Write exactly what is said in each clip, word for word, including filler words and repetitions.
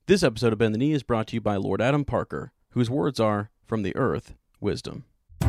This episode of Bend the Knee is brought to you by Lord Adam Parker, whose words are, from the earth, wisdom.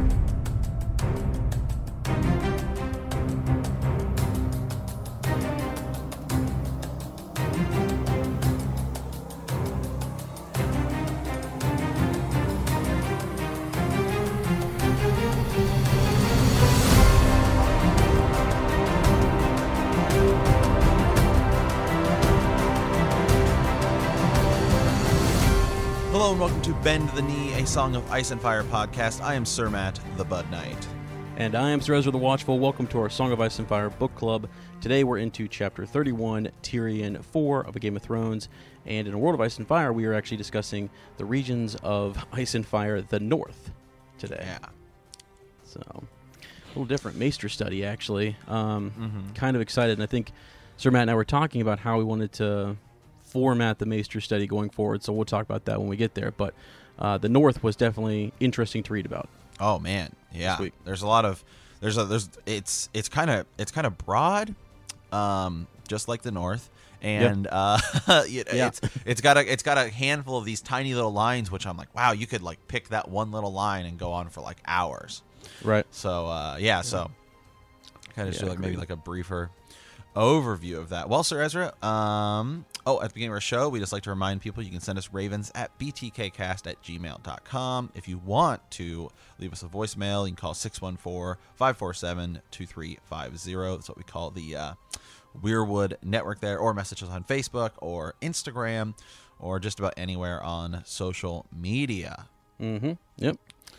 Hello and welcome to Bend the Knee, a Song of Ice and Fire podcast. I am Sir Matt, the Bud Knight. And I am Sir Ezra the Watchful. Welcome to our Song of Ice and Fire book club. Today we're into Chapter thirty-one, Tyrion four of A Game of Thrones. And in A World of Ice and Fire, we are actually discussing the regions of Ice and Fire, the North, today. Yeah. So, a little different Maester study, actually. Um, Mm-hmm. Kind of excited. And I think Sir Matt and I were talking about how we wanted to format the Maester study going forward, so we'll talk about that when we get there. But uh, the North was definitely interesting to read about. Oh man, yeah. Sweet. There's a lot of there's a there's it's it's kind of it's kind of broad, um, just like the North, and yep. uh, it, yeah. it's it's got a it's got a handful of these tiny little lines, which I'm like, wow, you could like pick that one little line and go on for like hours. Right. So uh, yeah, so kind of Yeah, do like maybe agreed. like a briefer overview of that. Well, Sir Ezra, um, oh, at the beginning of our show, we just like to remind people you can send us ravens at b t k cast at gmail dot com. If you want to leave us a voicemail, you can call six one four, five four seven, two three five zero. That's what we call the uh, Weirwood Network there, or message us on Facebook or Instagram or just about anywhere on social media. Mm-hmm. Yep.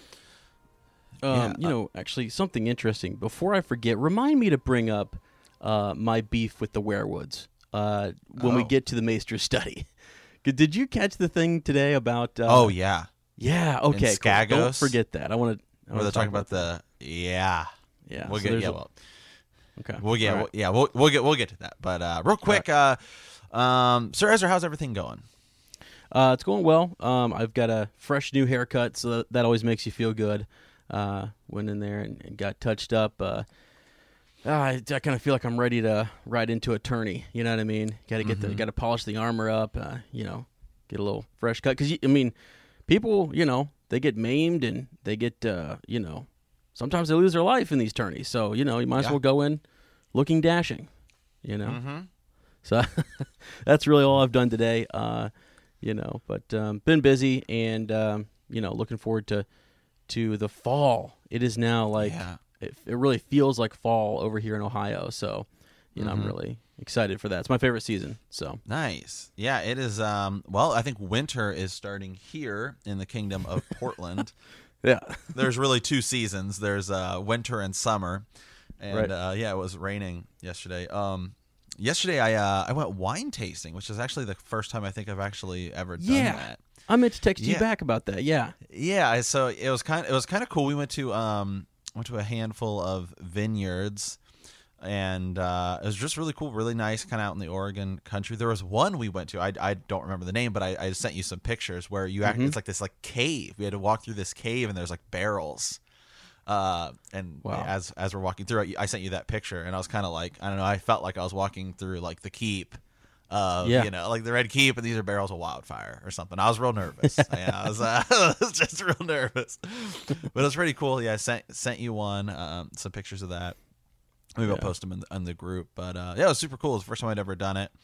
Um, Yeah, you uh, know, actually, something interesting. Before I forget, remind me to bring up uh, my beef with the Werewoods uh, when we Oh. get to the Maester study. Did you catch the thing today about? Uh, oh, yeah. yeah. Okay. Cool. Don't Skagos? forget that. I want to. Where they're talking about the, yeah. Yeah. We'll so get, there's yeah, a- well. Okay. We'll get, All we'll, right. yeah, we'll, we'll get, we'll get to that. But uh, real quick, uh, um, Sir Ezra, how's everything going? Uh, it's going well. Um, I've got a fresh new haircut, so that, that always makes you feel good. Uh, went in there and, and got touched up. Uh, uh, I, I kind of feel like I'm ready to ride into a tourney. You know what I mean? Got to get the, Mhm. got to polish the armor up. Uh, you know, get a little fresh cut. Because I mean, people, you know, they get maimed and they get, uh, you know, sometimes they lose their life in these tourneys. So you know, you might as Yeah. well go in looking dashing. You know. Mm-hmm. So that's really all I've done today, uh, you know. But um, been busy, and um, you know, looking forward to to the fall. It is now like Yeah. it, it really feels like fall over here in Ohio. So you know, Mhm. I'm really excited for that. It's my favorite season. So Nice. Yeah, it is. Um, well, I think winter is starting here in the kingdom of Portland. yeah, There's really two seasons. There's uh, winter and summer. And Right. uh, yeah, it was raining yesterday. Um, yesterday, I uh, I went wine tasting, which is actually the first time I think I've actually ever done Yeah. that. I meant to text you Yeah. back about that. Yeah, Yeah, I- so it was kind of, it was kind of cool. We went to um went to a handful of vineyards, and uh, it was just really cool, really nice, kind of out in the Oregon country. There was one we went to. I, I don't remember the name, but I, I sent you some pictures where you act. Mhm. It's like this like cave. We had to walk through this cave, and there's like barrels. Uh, and Wow. as as we're walking through it, I sent you that picture, and I was kind of like, I don't know, I felt like I was walking through like the keep. Uh, Yeah. you know, like the Red Keep, and these are barrels of wildfire or something. I was real nervous. yeah, I was, uh, I was just real nervous, but it was pretty cool. Yeah, I sent sent you one, um, some pictures of that. Maybe I'll Yeah. post them in the, in the group. But uh, yeah, it was super cool. It was the first time I'd ever done it.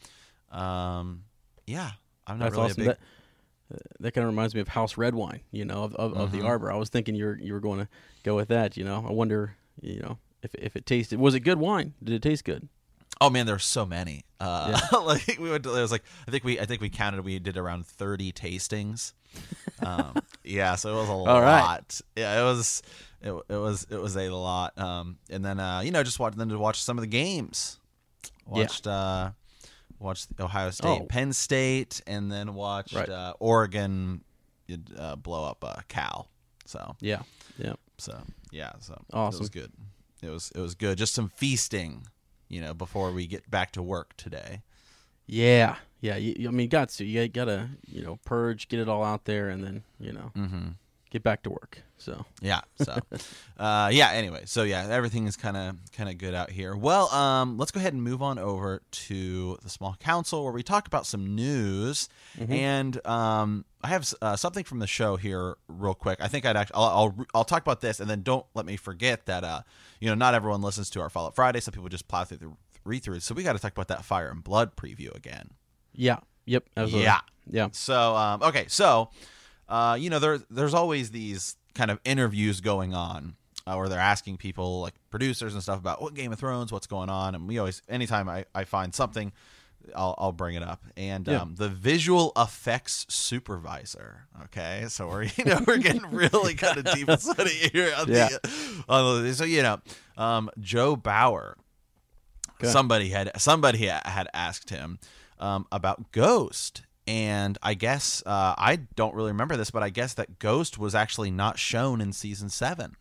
Um, yeah, I'm not that's really awesome. a big. That, uh, that kind of reminds me of House Red Wine. You know, of of, of the Mhm. Arbor. I was thinking you were you were going to go with that. You know, I wonder, you know, if if it tasted, was it good wine? Did it taste good? Oh man, there were so many. Uh, like we went to, it was like I think we I think we counted. We did around thirty tastings. Um, yeah, so it was a All lot. right. Yeah, it was it, it was it was a lot. Um, and then uh, you know just watch then to watch some of the games. Yeah. Watched uh, watched Ohio State, Oh. Penn State, and then watched Right. uh, Oregon uh, blow up uh, Cal. So Yeah, yeah. so yeah, so it Awesome. was good. It was it was good. Just some feasting, you know, before we get back to work today. Yeah, yeah. You, you- I mean, got to. You got to, you know, purge, get it all out there, and then, you know, Mm-hmm. get back to work. So Yeah. So, uh, yeah. Anyway, so yeah, everything is kind of kind of good out here. Well, um, let's go ahead and move on over to the Small Council, where we talk about some news. Mm-hmm. And um, I have uh, something from the show here, real quick. I think I'd actually I'll, I'll I'll talk about this, and then don't let me forget that uh, you know, not everyone listens to our Fallout Friday. Some people just plow through the read throughs. So we got to talk about that Fire and Blood preview again. yeah, yep, absolutely. Yeah. yeah. So um, okay, so uh, you know, there there's always these kind of interviews going on uh, where they're asking people like producers and stuff about what Game of Thrones, what's going on, and we always, anytime I, I find something, I'll I'll bring it up. And Yeah. um, the visual effects supervisor. Okay, so we're you know we're getting really kind of deep and study here on Yeah. the, on the so you know um, Joe Bauer. Okay. Somebody had somebody had asked him um, about Ghost. And I guess uh, I don't really remember this, but I guess that Ghost was actually not shown in season seven.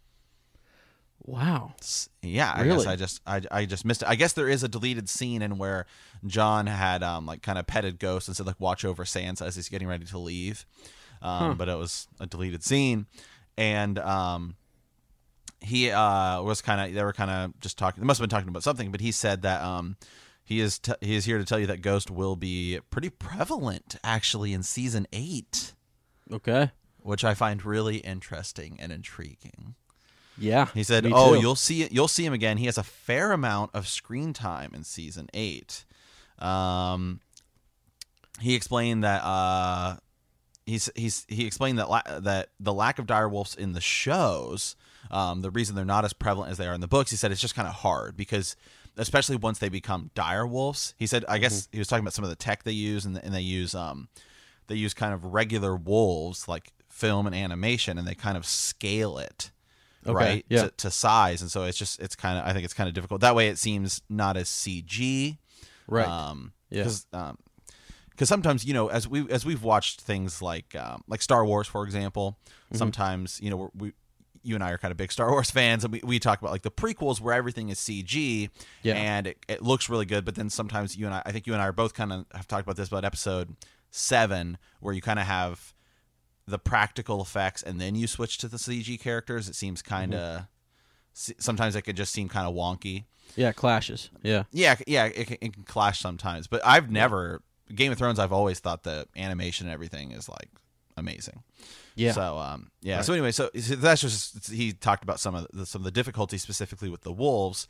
Wow. S- Yeah, I Really? guess I just I, I just missed it. I guess there is a deleted scene in where John had um like kind of petted Ghost and said like watch over Sansa as he's getting ready to leave, um, Huh. but it was a deleted scene, and um he uh was kind of they were kind of just talking. They must have been talking about something, but he said that um. He is t- he is here to tell you that Ghost will be pretty prevalent actually in season eight, Okay. which I find really interesting and intriguing. Yeah. He said, me "Oh, too. you'll see it. You'll see him again. He has a fair amount of screen time in season eight." Um, he explained that uh, he's he's he explained that la- that the lack of direwolves in the shows, um, the reason they're not as prevalent as they are in the books. He said it's just kind of hard because, especially once they become dire wolves. He said, I guess he was talking about some of the tech they use, and, and they use um, they use kind of regular wolves like film and animation, and they kind of scale it, Okay, right, yeah. to, to size, and so it's just it's kind of I think it's kind of difficult. That way, it seems not as C G, Right. Um, Yeah. because um, because sometimes you know as we as we've watched things like um, like Star Wars, for example, Mm-hmm. sometimes you know we're, we. You and I are kind of big Star Wars fans, and we, we talk about like the prequels where everything is C G, Yeah. and it, it looks really good. But then sometimes you and I, I think you and I are both kind of have talked about this about episode seven, where you kind of have the practical effects, and then you switch to the C G characters. It seems kind of Mm-hmm. sometimes it could just seem kind of wonky. Yeah, clashes. Yeah. Yeah, yeah, it can, it can clash sometimes. But I've never Game of Thrones. I've always thought the animation and everything is like amazing. Yeah. So um yeah. Right. So anyway, so so that's just he talked about some of the, some of the difficulties specifically with the wolves,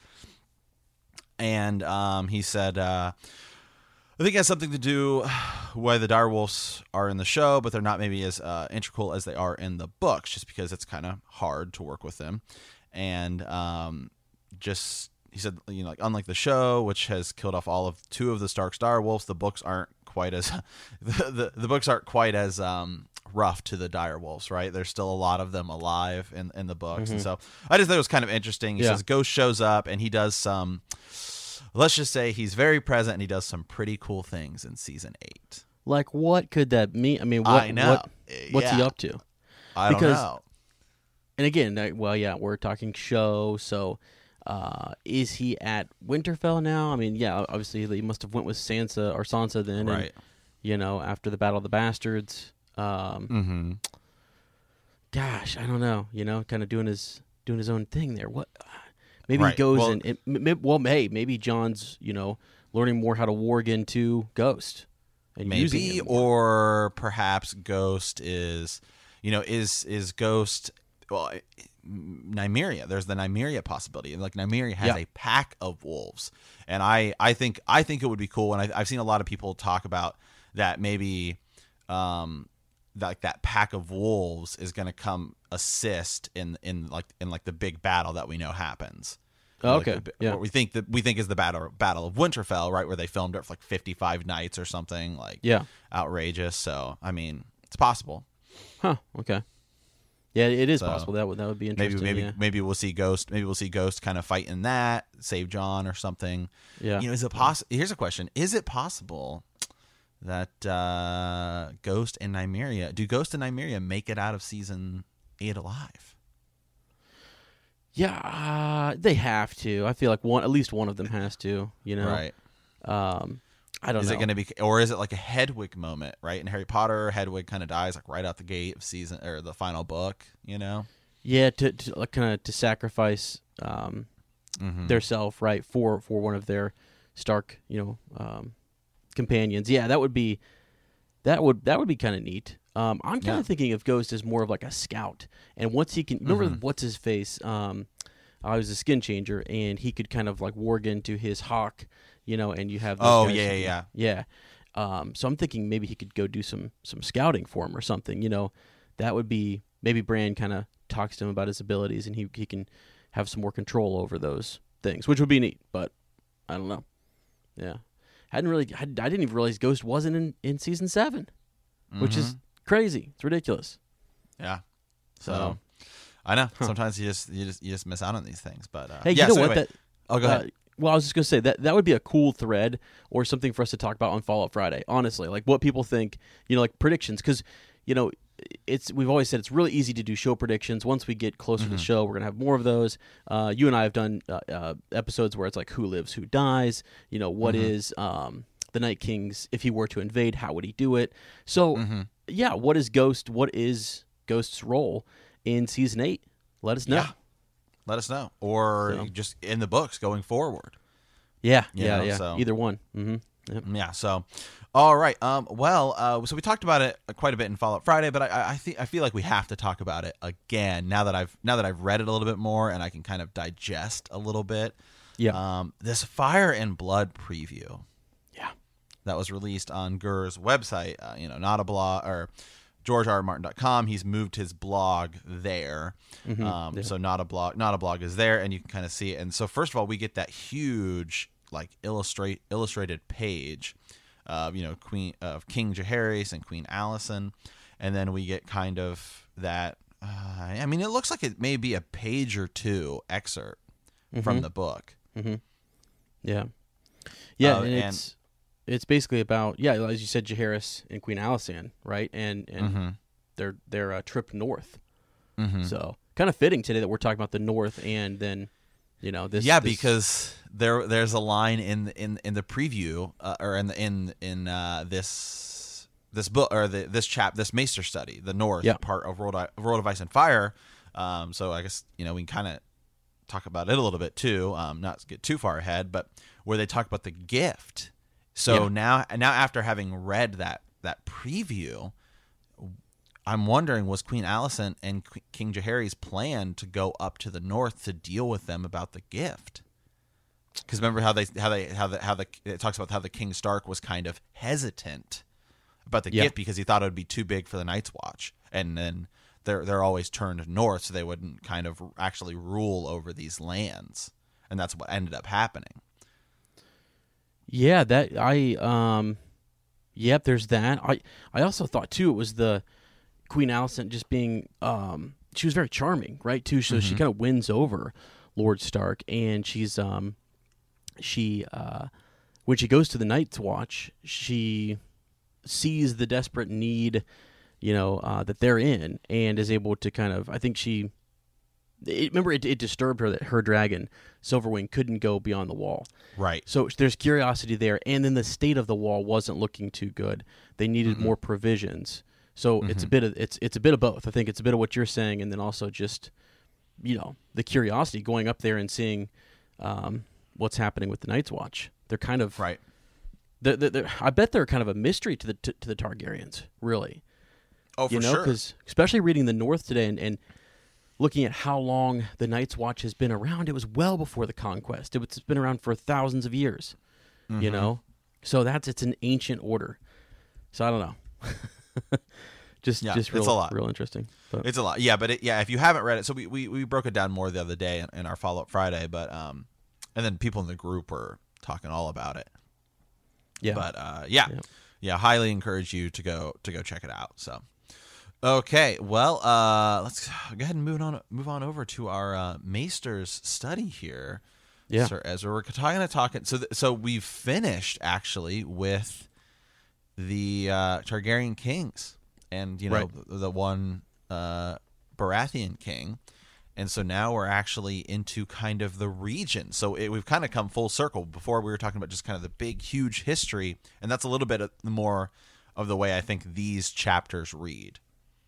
and um he said uh, I think it has something to do why the direwolves are in the show, but they're not maybe as uh, integral as they are in the books, just because it's kind of hard to work with them, and um just. He said, you know, like unlike the show, which has killed off all of two of the Stark's direwolves, the books aren't quite as the, the the books aren't quite as um, rough to the direwolves, right? There's still a lot of them alive in, in the books, Mm-hmm. and so I just thought it was kind of interesting. He Yeah. says Ghost shows up and he does some. Let's just say he's very present and he does some pretty cool things in season eight. Like, what could that mean? I mean, what, I know. what what's he Yeah. up to? I because- don't know. And again, uh, well, yeah, we're talking show, so uh, is he at Winterfell now? I mean, yeah, obviously he must have went with Sansa or Sansa then, and, Right. you know, after the Battle of the Bastards. Um, Mm-hmm. Gosh, I don't know. You know, kind of doing his doing his own thing there. What? Maybe Right. he goes Well- and, and m- m- well, hey, maybe John's you know learning more how to warg into Ghost and using Maybe, him more. or perhaps Ghost is, you know, is is Ghost. Well, Nymeria. There's the Nymeria possibility, and like Nymeria has Yeah. a pack of wolves, and I I think I think it would be cool, and I, I've seen a lot of people talk about that maybe, um, like that pack of wolves is going to come assist in in like in like the big battle that we know happens. Oh, Like okay, the- yeah. what we think that we think is the battle Battle of Winterfell, right, where they filmed it for like fifty-five nights or something, like Yeah. outrageous. So I mean, it's possible. Huh. Okay. Yeah, it is So, possible. That would that would be Maybe interesting. maybe yeah. maybe we'll see Ghost. Maybe we'll see Ghost kind of fight in that, save John or something. Yeah. You know, is it possible? Here's a question: is it possible that uh, Ghost and Nymeria do Ghost and Nymeria make it out of season eight alive? Yeah, uh, they have to. I feel like one, at least one of them has to. You know, Right. Um, I don't is know. it going to be, or is it like a Hedwig moment, right? In Harry Potter, Hedwig kind of dies like right out the gate of season or the final book, you know? Yeah, to, to like, kind of to sacrifice um, Mm-hmm. their self, right, for for one of their Stark, you know, um, companions. Yeah, that would be that would that would be kind of neat. Um, I'm kind of Yeah. thinking of Ghost as more of like a scout, and once he can remember Mhm. what's his face. Um, I was a skin changer, and he could kind of like warg into his hawk, you know, and you have those Oh, guys yeah, who yeah, can- yeah. Um, so I'm thinking maybe he could go do some some scouting for him or something. You know, that would be maybe Bran kind of talks to him about his abilities, and he he can have some more control over those things, which would be neat. But I don't know. Yeah, hadn't really. I, I didn't even realize Ghost wasn't in, in season seven, which is Mhm. crazy. It's ridiculous. Yeah. So, So- I know sometimes you just you just you just miss out on these things, but uh, Hey, yeah, you know so what? anyway. That Oh, go Uh, ahead. well, I was just gonna say that that would be a cool thread or something for us to talk about on Fallout Friday. Honestly, like what people think, you know, like predictions, because you know, it's we've always said it's really easy to do show predictions. Once we get closer to the show, we're gonna have more of those. Uh, you and I have done uh, uh, episodes where it's like who lives, who dies. You know, what is um, the Night King's if he were to invade, how would he do it? So, Mm-hmm. yeah, what is Ghost? What is Ghost's role in season eight? Let us know. Yeah. Let us know, or So. just in the books going forward. Yeah, You yeah, know, yeah. so- Either one. Mm-hmm. Yep. Yeah. So, all right. Um. Well. Uh. So we talked about it quite a bit in Fallout Friday, but I. I, I think I feel like we have to talk about it again now that I've now that I've read it a little bit more and I can kind of digest a little bit. Yeah. Um. This Fire and Blood preview Yeah. that was released on Gur's website. Uh, you know, not a blog or George R. R. Martin dot com. He's moved his blog there. Mhm, Um, yeah. So not a blog, not a blog is there, and you can kind of see it. And so first of all, we get that huge like illustrate illustrated page, of you know Queen of King Jaehaerys and Queen Alicent, and then we get kind of that. Uh, I mean, it looks like it may be a page or two excerpt from Mhm. the book. Mm-hmm. Yeah. Yeah, Uh, and and- it's it's basically about yeah, as you said, Jaehaerys and Queen Alicent, right? And and Mhm. their their uh, trip north. Mhm. So kind of fitting today that we're talking about the north, and then you know this. yeah, this- because there there's a line in in in the preview uh, or in the, in in uh, this this book or the, this chap this Maester study, the North Yeah. part of World of, World of Ice and Fire. Um, so I guess you know we can kind of talk about it a little bit too, um, not to get too far ahead, but where they talk about the gift. So Yeah. now now after having read that that preview, I'm wondering, was Queen Alicent and Qu- King Jaehaerys' plan to go up to the north to deal with them about the gift? Because remember how they how they how the how the it talks about how the King Stark was kind of hesitant about the Yeah. gift because he thought it would be too big for the Night's Watch, and then they're they're always turned north so they wouldn't kind of actually rule over these lands, and that's what ended up happening. yeah, that I um, yep, there's that. I I also thought too it was the Queen Alicent just being um, she was very charming, right? Too, so she kind of wins over Lord Stark, and she's um, she uh, when she goes to the Night's Watch, she sees the desperate need, you know, uh, that they're in, and is able to kind of. I think she. It, remember, it, it disturbed her that her dragon Silverwing couldn't go beyond the wall. Right. So there's curiosity there, and then the state of the wall wasn't looking too good. They needed Mm-hmm. more provisions. So it's a bit of it's it's a bit of both. I think it's a bit of what you're saying, and then also just you know the curiosity going up there and seeing um, what's happening with the Night's Watch. They're kind of Right. They're, they're, they're, I bet they're kind of a mystery to the to, to the Targaryens, really. Oh, for you know, sure. because especially reading the North today and, and looking at how long the Night's Watch has been around, it was well before the conquest. It was, it's been around for thousands of years. Mm-hmm. You know, so that's it's an ancient order. So I don't know. just Yeah, just it's real a lot. real interesting. But It's a lot, yeah. But it, yeah, if you haven't read it, so we, we, we broke it down more the other day in, in our Follow Up Friday, but um, and then people in the group were talking all about it. yeah, But uh, yeah, Yeah. yeah, highly encourage you to go to go check it out. So, okay, well, uh, let's go ahead and move on move on over to our uh, Maester's study here. Yeah. Sir Ezra, we're kind of talking. So, th- so we've finished actually with the uh, Targaryen kings, and you know Right. the, the one uh, Baratheon king, And so now we're actually into kind of the region. So it, we've kind of come full circle. Before we were talking about just kind of the big, huge history. And that's a little bit more of the way I think these chapters read.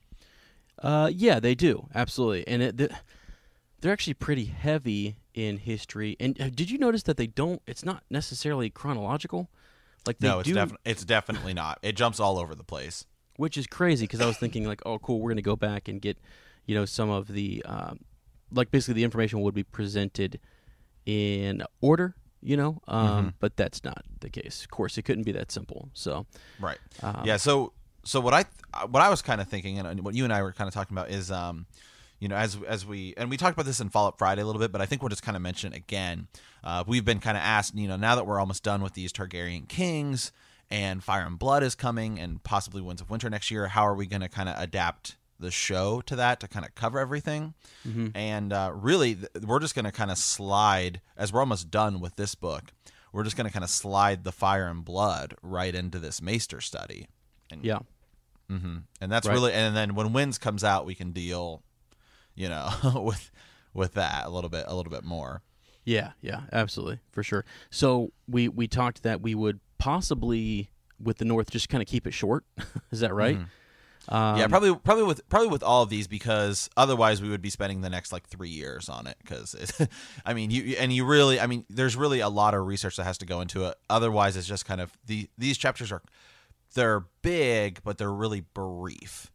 Uh, yeah, they do. Absolutely. And it, they're actually pretty heavy in history. And uh, did you notice that they don't, it's not necessarily chronological? Like they No, it's, do, defi- it's definitely not. It jumps all over the place. Which is crazy because I was thinking like, oh, cool, we're going to go back and get, you know, some of the, um, like basically the information would be presented in order, you know, um, Mm-hmm. but that's not the case. Of course, it couldn't be that simple. So, Right. um, yeah. So, so what I, what I was kind of thinking, and what you and I were kind of talking about is, um, you know, as as we and we talked about this in Fallout Friday a little bit, but I think we'll just kind of mention it again. Uh, we've been kind of asked, you know, now that we're almost done with these Targaryen kings and Fire and Blood is coming, and possibly Winds of Winter next year, how are we going to kind of adapt the show to that to kind of cover everything? mm-hmm. And uh, really, th- we're just going to kind of slide, as we're almost done with this book, we're just going to kind of slide the Fire and Blood right into this Maester study. And, yeah. Mm-hmm. And that's Right. really, and then when Winds comes out, we can deal, you know, with with that a little bit, a little bit more. Yeah, yeah, absolutely, for sure. So we we talked that we would possibly, with the North, just kind of keep it short. Is that right? Mm-hmm. Um, yeah, probably, probably with probably with all of these, because otherwise we would be spending the next like three years on it. Because, I mean, you and you really, I mean, there's really a lot of research that has to go into it. Otherwise, it's just kind of the these chapters are they're big, but they're really brief.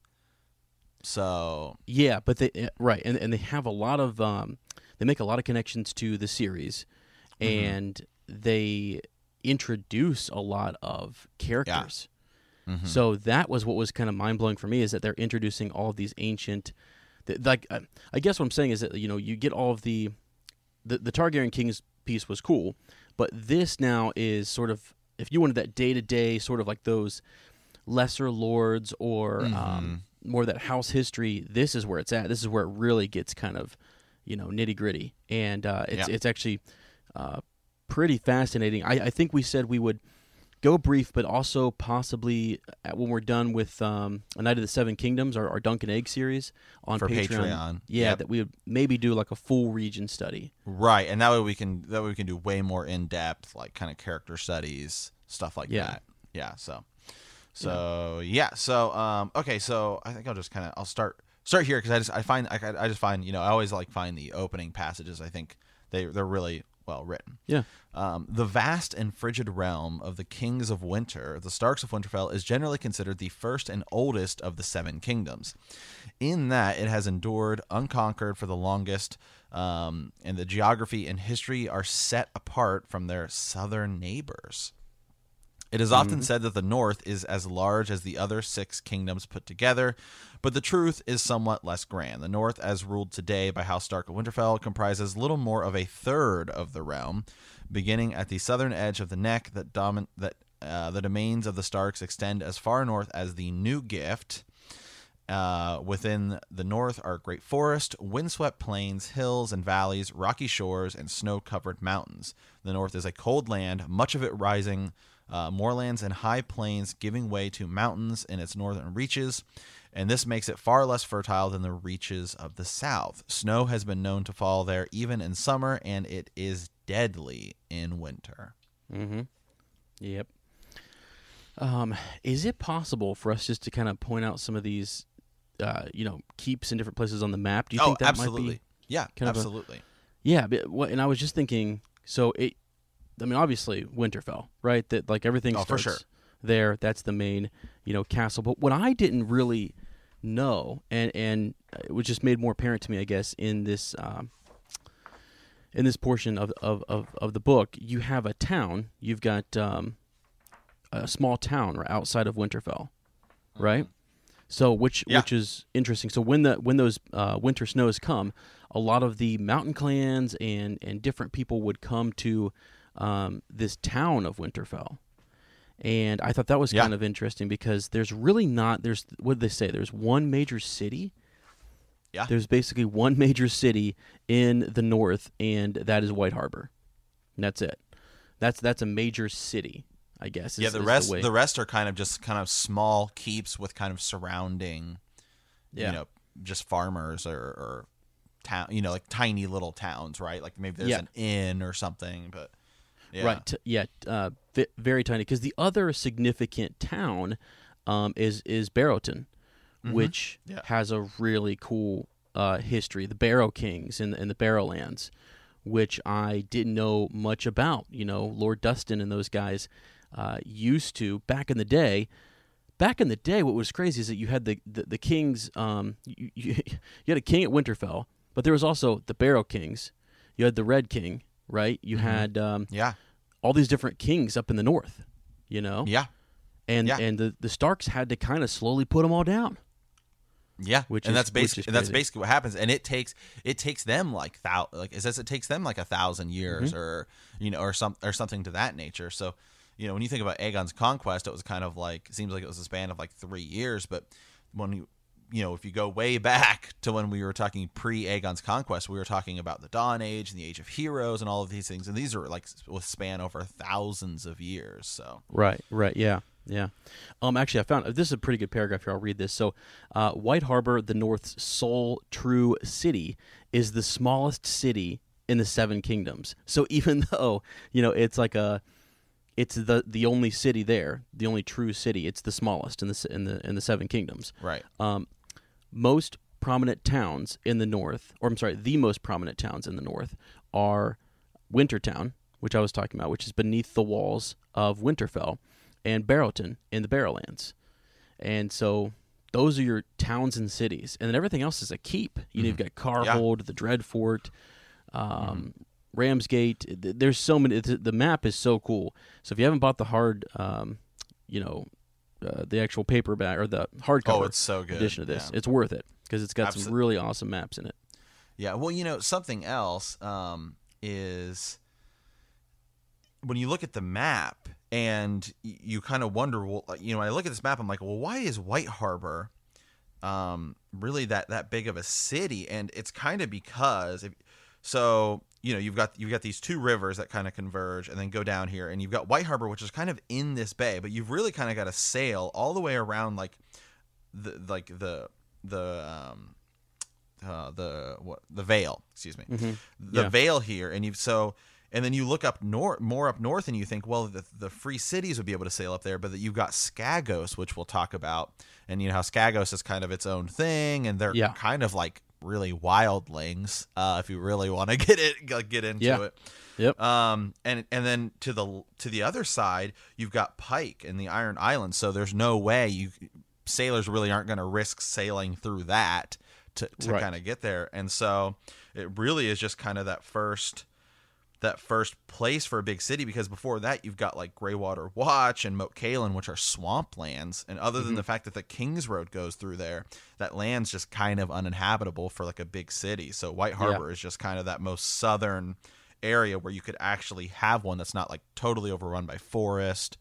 So Yeah, but they uh, right, and and they have a lot of um, they make a lot of connections to the series, Mm-hmm. and they introduce a lot of characters. Mhm. So that was what was kind of mind blowing for me, is that they're introducing all of these ancient, th- like uh, I guess what I'm saying is that, you know, you get all of the, the the Targaryen kings piece was cool, but this now is sort of, if you wanted that day to day sort of like those lesser lords or Mhm. um, more that house history, this is where it's at. This is where it really gets kind of, you know, nitty gritty, and uh, it's Yeah. it's actually uh, pretty fascinating. I, I think we said we would go brief, but also possibly uh, when we're done with um, A Night of the Seven Kingdoms, our, our Dunk and Egg series on For Patreon. Patreon. Yeah, Yep. that we would maybe do like a full region study. Right, and that way we can that way we can do way more in depth, like kind of character studies, stuff like Yeah. that. Yeah. So, so yeah. So um, okay. So I think I'll just kind of I'll start start here because I just I find I, I just find you know I always like find the opening passages. I think they they're really well written. Yeah. Um, the vast and frigid realm of the kings of winter, the Starks of Winterfell, is generally considered the first and oldest of the seven kingdoms, in that it has endured unconquered for the longest, um, and the geography and history are set apart from their southern neighbors. It is often said that the North is as large as the other six kingdoms put together, but the truth is somewhat less grand. The North, as ruled today by House Stark of Winterfell, comprises little more of a third of the realm, beginning at the southern edge of the neck that domin- that uh, the domains of the Starks extend as far north as the New Gift. Uh, within the north are great forest, windswept plains, hills and valleys, rocky shores, and snow-covered mountains. The north is a cold land, much of it rising uh, moorlands and high plains, giving way to mountains in its northern reaches, and this makes it far less fertile than the reaches of the south. Snow has been known to fall there even in summer, and it is deadly in winter. Mm-hmm. Yep. Um, is it possible for us just to kind of point out some of these, uh, you know, keeps in different places on the map? Do you oh, think that absolutely. might be? Yeah, kind of a- absolutely. Yeah, but what, and I was just thinking, so it, I mean, obviously Winterfell, right? That like everything Oh, for starts sure. there. That's the main, you know, castle. But what I didn't really know, and and it was just made more apparent to me, I guess, in this um, in this portion of, of, of, of the book, you have a town. You've got um, a small town right outside of Winterfell, right? So which Yeah. which is interesting. So when the when those uh, winter snows come, a lot of the mountain clans and and different people would come to um, this town of Winterfell, and I thought that was Yeah. kind of interesting because there's really not there's what did they say? There's one major city. Yeah. There's basically one major city in the north, and that is White Harbor. And that's it. That's that's a major city, I guess. Is, Yeah, the is rest way. the rest are kind of just kind of small keeps with kind of surrounding, Yeah. you know, just farmers or, or town, you know, like tiny little towns, right? Like maybe there's Yeah. an inn or something, but yeah. Right. T- yeah. Uh, v- very tiny. Because the other significant town um, is is Barrowton, Mhm. which Yeah. has a really cool uh, history. The Barrow Kings in the, in the Barrowlands, which I didn't know much about. You know, Lord Dustin and those guys uh, used to back in the day. Back in the day, what was crazy is that you had the the, the kings. Um, you, you, you had a king at Winterfell, but there was also the Barrow Kings. You had the Red King, right? You Mhm. had um, Yeah. all these different kings up in the north, you know? Yeah. And Yeah. and the, the Starks had to kind of slowly put them all down. Yeah, Which and is- that's which basically is and that's crazy. basically what happens, and it takes it takes them like thou like it says it takes them like a thousand years Mm-hmm. or you know or some or something to that nature. So, you know, when you think about Aegon's conquest, it was kind of like it seems like it was a span of like three years, but when you you know if you go way back to when we were talking pre Aegon's conquest, we were talking about the Dawn Age and the Age of Heroes and all of these things, and these are like with span over thousands of years. So Right, right, yeah, yeah. Um, actually, I found this is a pretty good paragraph here. I'll read this. So, uh, White Harbor, the North's sole true city, is the smallest city in the Seven Kingdoms. So even though you know it's like a, it's the the only city there, the only true city. It's the smallest in the s- in the in the Seven Kingdoms. right, Um, most prominent towns in the north, or I'm sorry, the most prominent towns in the north are Wintertown, which I was talking about, which is beneath the walls of Winterfell, and Barrowton in the Barrowlands. And so those are your towns and cities. And then everything else is a keep. You know, you've got Carhold, the Dreadfort, um, Ramsgate. Th- There's so many. The the map is so cool. So if you haven't bought the hard, um, you know, uh, the actual paperback or the hardcover oh, it's so good edition of this, Yeah. it's worth it because it's got Absol- some really awesome maps in it. Yeah, well, you know, something else um, is when you look at the map and y- you kind of wonder, well, you know, when I look at this map, I'm like, well, why is White Harbor um, really that that big of a city? And it's kind of because, if, so you know, you've got you've got these two rivers that kind of converge and then go down here, and you've got White Harbor, which is kind of in this bay, but you've really kind of got to sail all the way around, like the like the the um, uh, the what the Vale, excuse me, Mm-hmm. the Yeah. Vale here, and you so and then you look up north, more up north, and you think, well, the the free cities would be able to sail up there, but that you've got Skagos, which we'll talk about, and you know how Skagos is kind of its own thing, and they're Yeah. kind of like really wildlings, uh, if you really want to get it get into Yeah. it. Yep. Um, and and then to the to the other side, you've got Pike and the Iron Islands. So there's no way you sailors really aren't going to risk sailing through that to to Right. kind of get there. And so it really is just kind of that first that first place for a big city, because before that you've got like Greywater Watch and Moat Cailin, which are swamplands. And other than Mhm. the fact that the King's Road goes through there, that land's just kind of uninhabitable for like a big city. So White Harbor is just kind of that most southern area where you could actually have one that's not like totally overrun by forest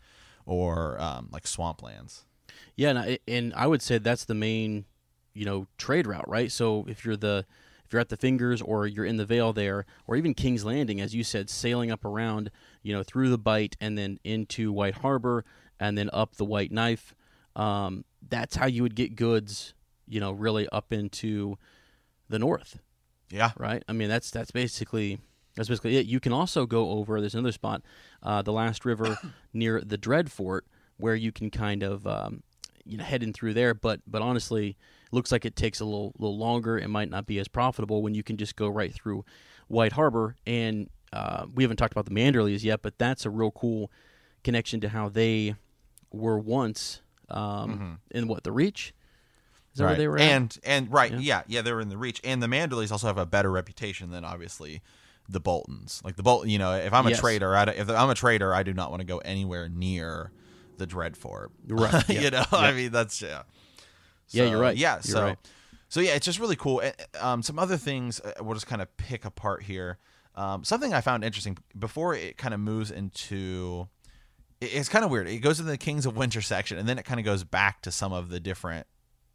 or um, like swamplands. Yeah, and I, and I would say that's the main, you know, trade route, right? So if you're the if you're at the Fingers or you're in the Vale there, or even King's Landing, as you said, sailing up around, you know, through the Bight and then into White Harbor and then up the White Knife, um, that's how you would get goods, you know, really up into the north, Yeah. right? I mean, that's that's basically that's basically it. You can also go over. There's another spot, uh, the last river near the Dreadfort, where you can kind of um, you know head in through there. But but honestly, it looks like it takes a little little longer. It might not be as profitable when you can just go right through White Harbor. And uh, we haven't talked about the Manderleys yet, but that's a real cool connection to how they were once um, in what the Reach. Is that where Right. they were at? And and right, Yeah. yeah. yeah, they were in the Reach. And the Manderleys also have a better reputation than obviously the Boltons. Like the Bolt, you know, if I'm a Yes. trader, I, if I'm a trader, I do not want to go anywhere near the Dreadfort. Right, yeah, you know, yeah. I mean that's yeah. Yeah, you're right. Yeah, You're so right. so yeah, it's just really cool. Uh, Um, some other things uh, we'll just kind of pick apart here. Um, something I found interesting before it kind of moves into. it- It's kind of weird. It goes into the Kings of Winter section, and then it kind of goes back to some of the different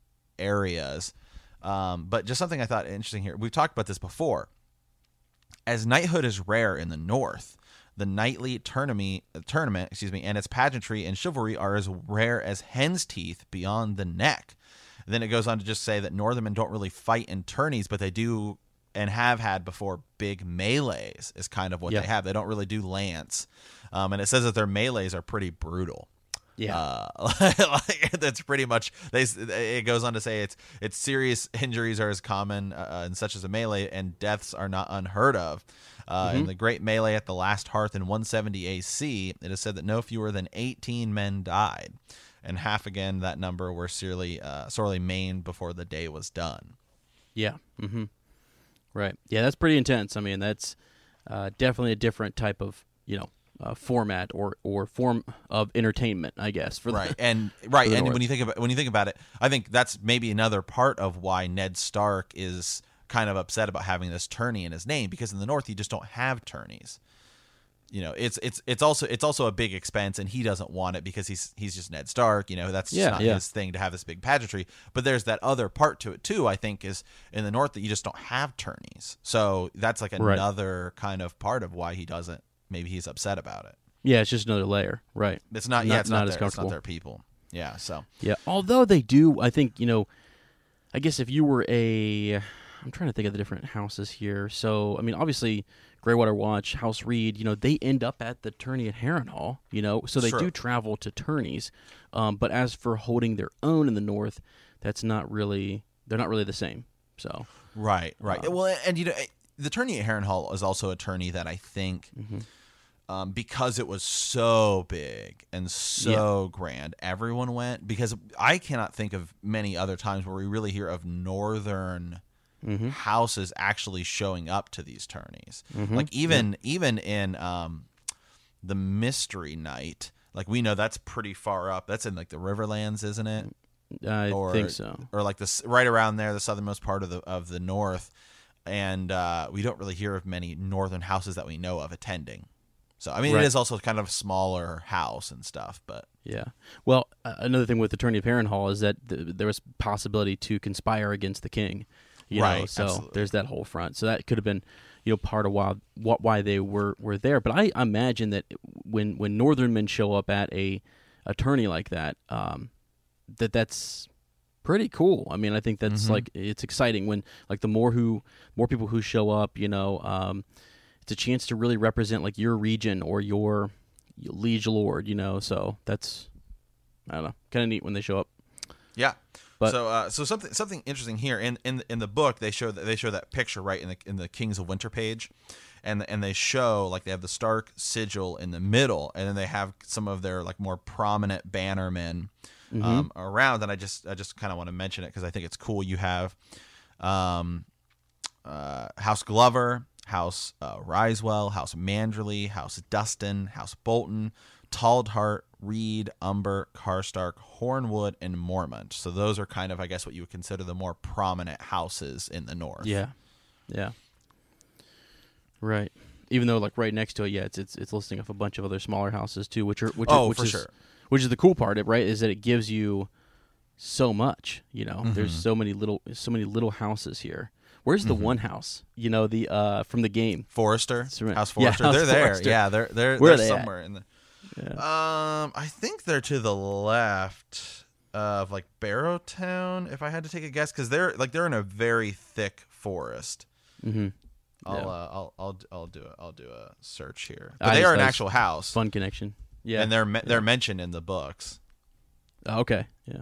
areas. Um, but just something I thought interesting here. We've talked about this before. As knighthood is rare in the north, the knightly tournament, tournament, excuse me, and its pageantry and chivalry are as rare as hen's teeth beyond the neck. Then it goes on to just say that Northermen don't really fight in tourneys, but they do and have had before big melees is kind of what Yeah. they have. They don't really do lance. Um, and it says that their melees are pretty brutal. Yeah. Uh, like, that's pretty much they. It goes on to say it's it's serious injuries are as common uh, and such as a melee, and deaths are not unheard of. Uh, Mm-hmm. In the Great Melee at the Last Hearth in one seventy A C, it is said that no fewer than eighteen men died, and half again that number were sorely uh, sorely maimed before the day was done. Yeah. Mm-hmm. Right. Yeah, that's pretty intense. I mean, that's uh, definitely a different type of, you know, uh, format or, or form of entertainment, I guess. For Right, the, and right, for the and North. when you think about when you think about it, I think that's maybe another part of why Ned Stark is kind of upset about having this tourney in his name, because in the North you just don't have tourneys. You know, it's it's it's also it's also a big expense, and he doesn't want it because he's he's just Ned Stark. You know, that's just Yeah, not yeah. his thing to have this big pageantry. But there's that other part to it too. I think is in the North that you just don't have tourneys, so that's like Right. another kind of part of why he doesn't. Maybe he's upset about it. Yeah, it's just another layer. Right. It's not, Not- yeah, it's not, not as their, it's not comfortable. their people. Yeah, so Yeah, although they do, I think, you know, I guess if you were a, I'm trying to think of the different houses here. So, I mean, obviously, Greywater Watch, House Reed, you know, they end up at the tourney at Harrenhal, you know, so they True. do travel to tourneys. Um, but as for holding their own in the North, that's not really, they're not really the same. So, right, right. Uh, well, and you know, the tourney at Harrenhal is also a tourney that I think. mhm. Um, because it was so big and so grand, everyone went. Because I cannot think of many other times where we really hear of northern Mhm. houses actually showing up to these tourneys. Mhm. Like even even in um, the Mystery Night, like we know that's pretty far up. That's in like the Riverlands, isn't it? I Or- think so. Or like this right around there, the southernmost part of the of the North. And uh, we don't really hear of many northern houses that we know of attending. So, I mean, Right. it is also kind of a smaller house and stuff, but Yeah. Well, uh, another thing with the tourney of Harrenhal is that th- there was possibility to conspire against the king. You know, Right, so absolutely. there's that whole front. So that could have been, you know, part of why what why they were, were there. But I imagine that when when northern men show up at a a tourney like that, um, that that's pretty cool. I mean, I think that's Mhm. like it's exciting when like the more who more people who show up, you know, um, it's a chance to really represent like your region or your, your liege lord, you know. So that's I don't know, kind of neat when they show up. yeah. But- so, uh, so something something interesting here in in in the book they show that they show that picture right in the in the Kings of Winter page, and and they show like they have the Stark sigil in the middle, and then they have some of their like more prominent bannermen Mm-hmm. um, around. And I just I just kind of want to mention it because I think it's cool. You have um, uh, House Glover, House uh, Risewell, House Manderley, House Dustin, House Bolton, Taldhart, Reed, Umber, Karstark, Hornwood, and Mormont. So those are kind of, I guess, what you would consider the more prominent houses in the North. Yeah, yeah, right. Even though, like right next to it, yeah, it's it's it's listing off a bunch of other smaller houses too, which are which Oh, are, which for is sure. which is the cool part, right? Is that it gives you so much. You know, there's Mhm. so many little so many little houses here. Where's the Mhm. one house? You know, the uh from the game. Forrester, That's right. House Yeah, Forrester. House they're there. Forrester. Yeah, they're they're, Where are they're they at? somewhere in the. Yeah. Um, I think they're to the left of like Barrowtown, if I had to take a guess, because they're like they're in a very thick forest. Mm-hmm. I'll Yeah. uh, I'll I'll I'll do a I'll do a search here. I But they just- are an that was actual house, Fun connection. Yeah. and they're me- yeah. they're mentioned in the books. Oh, okay. Yeah.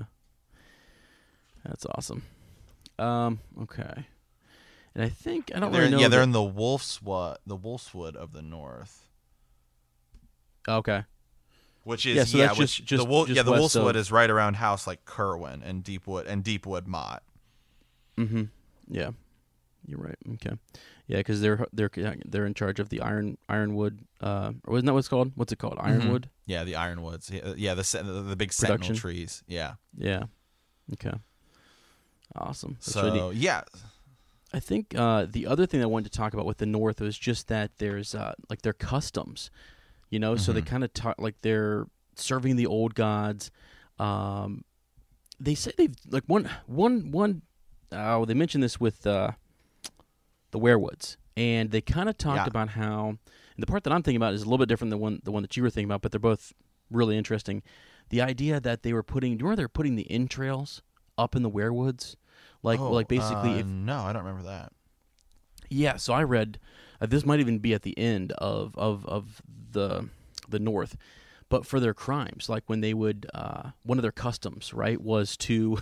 That's awesome. Um. Okay. And I think I don't They're, really know. yeah, they're the- in the Wolfswood, the Wolfswood of the North, okay. which is Yeah, so yeah, that's which just- just- the Wolf, just yeah, the west Wolfswood of- is right around house like Kerwin and Deepwood and Deepwood Mott. Mm-hmm. Yeah. You're right. Okay. Yeah, because they're they're they're in charge of the iron ironwood. Uh, or isn't that what it's called? What's it called? Ironwood. Yeah, the Ironwoods. Yeah, yeah the se- the, the big Production. sentinel trees. Yeah. Yeah. Okay. Awesome. That's So really neat. yeah, I think uh, the other thing I wanted to talk about with the North was just that there's uh, like their customs, you know. So they Mhm. kind of talk like they're serving the old gods. Um, they say they've like one one one. Oh, they mentioned this with uh, the Werewoods, and they kind of talked Yeah. about how. And the part that I'm thinking about is a little bit different than one the one that you were thinking about, but they're both really interesting. The idea that they were putting, do you remember they were putting the entrails up in the Werewoods, like Oh, like basically uh, if no, I don't remember that. Yeah, so I read uh, this might even be at the end of of of the the North, but for their crimes, like when they would uh, one of their customs, right, was to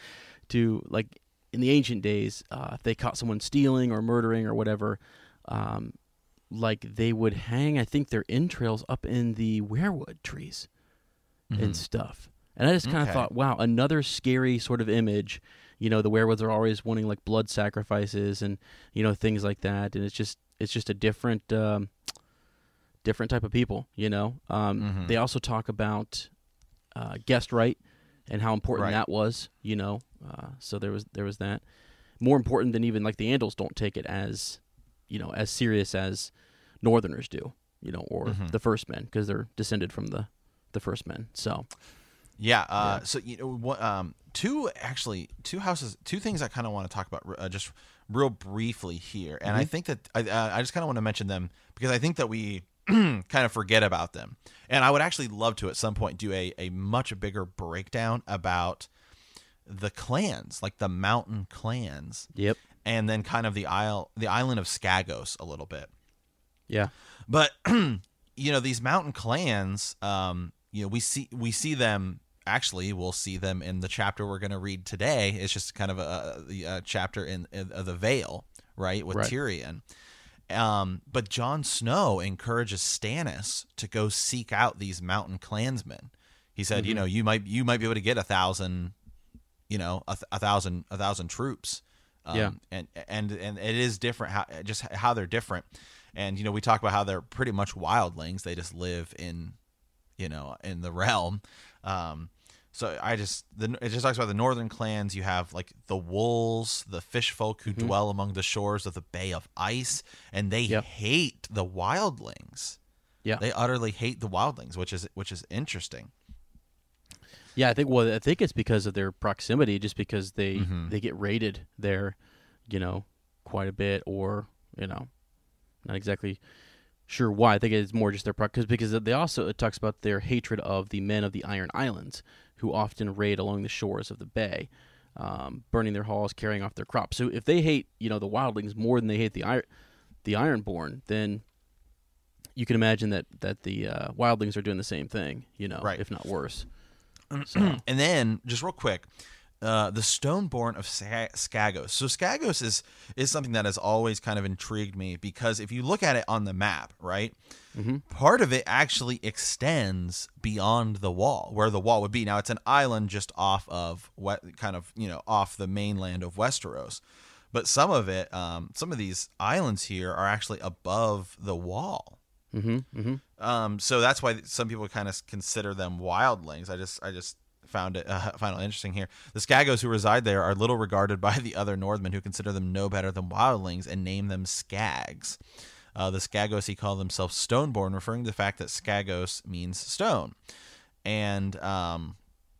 to like in the ancient days, uh, if they caught someone stealing or murdering or whatever, um, like they would hang, I think, their entrails up in the weirwood trees Mm-hmm. and stuff. And I just kind of Okay. thought, wow, another scary sort of image. You know, the werewolves are always wanting like blood sacrifices and you know things like that, and it's just it's just a different um, different type of people. You know, um, Mhm. they also talk about uh, guest right and how important Right. that was. You know, uh, so there was there was that more important than even like the Andals don't take it as you know as serious as Northerners do. You know, or Mhm. the First Men because they're descended from the the First Men. So. Yeah. Uh, Yeah. So you know, what, um, two actually, two houses, two things I kind of want to talk about uh, just real briefly here, and I Mhm. think that I, uh, I just kind of want to mention them because I think that we kind of forget about them, and I would actually love to at some point do a a much bigger breakdown about the clans, like the mountain clans, Yep. and then kind of the isle, the island of Skagos a little bit. Yeah. But you know, these mountain clans, um, you know, we see we see them. Actually, we'll see them in the chapter we're going to read today. It's just kind of a, a, a chapter in, in uh, the Vale, right, with Right. Tyrion. Um, but Jon Snow encourages Stannis to go seek out these mountain clansmen. He said, Mhm. you know, you might you might be able to get a thousand, you know, a, th- a thousand a thousand troops. Um, Yeah. and and and it is different how just how they're different. And you know, we talk about how they're pretty much wildlings. They just live in, you know, in the realm. Um, so I just the it just talks about the northern clans. You have like the wolves, the fish folk who Mhm. dwell among the shores of the Bay of Ice, and they Yep. hate the wildlings. Yeah. They utterly hate the wildlings, which is which is interesting. Yeah, I think well, I think it's because of their proximity, just because they Mhm. they get raided there, you know, quite a bit, or you know, not exactly sure why. I think it's more just their because because they also it talks about their hatred of the men of the Iron Islands, who often raid along the shores of the bay, um, burning their halls, carrying off their crops. So if they hate you know the wildlings more than they hate the iron the Ironborn, then you can imagine that that the uh, wildlings are doing the same thing, you know, Right. if not worse. So. And then, just real quick, uh, the Stoneborn of Sa- Skagos. So Skagos is is something that has always kind of intrigued me because if you look at it on the map, right, Mm-hmm. part of it actually extends beyond the wall, where the wall would be. Now it's an island just off of what kind of you know off the mainland of Westeros, but some of it, um, some of these islands here are actually above the wall. Mm-hmm. Mm-hmm. Um, so that's why some people kind of consider them wildlings. I just, I just found it, uh, found it interesting here. The Skagos who reside there are little regarded by the other Northmen, who consider them no better than wildlings and name them Skags. Uh, the Skagosi call themselves Stoneborn, referring to the fact that Skagos means stone. And um,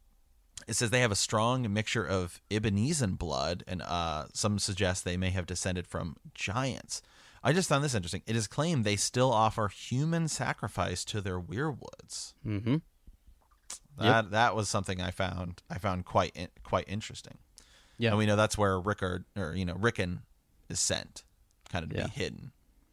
it says they have a strong mixture of Ibanezan blood, and uh, some suggest they may have descended from giants. I just found this interesting. It is claimed they still offer human sacrifice to their weirwoods. Mm-hmm. That that was something I found I found quite in, quite interesting. Yeah. And we know that's where Rickard or you know Rickon is sent, kind of to Yeah. be hidden.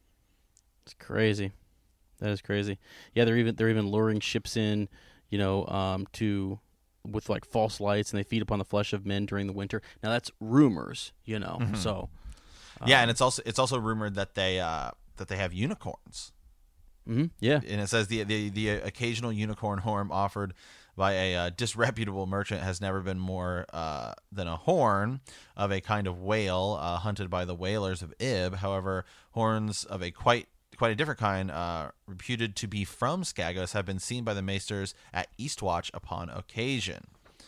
It's crazy. That is crazy. Yeah, they're even they're even luring ships in, you know, um, to with like false lights, and they feed upon the flesh of men during the winter. Now that's rumors, you know. Mhm. So Yeah, um, and it's also it's also rumored that they uh, that they have unicorns. mhm, yeah, And it says the the, the occasional unicorn horn offered by a uh, disreputable merchant has never been more uh, than a horn of a kind of whale uh, hunted by the whalers of Ib. However, horns of a quite quite a different kind, uh, reputed to be from Skagos, have been seen by the maesters at Eastwatch upon occasion.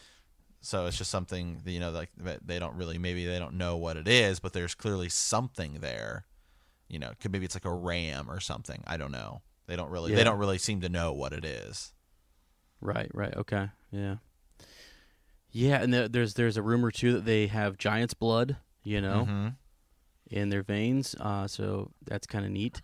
So it's just something that, you know, like that they don't really, maybe they don't know what it is, but there's clearly something there. You know, could maybe it's like a ram or something. I don't know. They don't really, Yeah. they don't really seem to know what it is. right, right, okay, yeah, yeah. And there, there's there's a rumor too that they have giant's blood, you know, Mhm. in their veins. Uh, so that's kind of neat.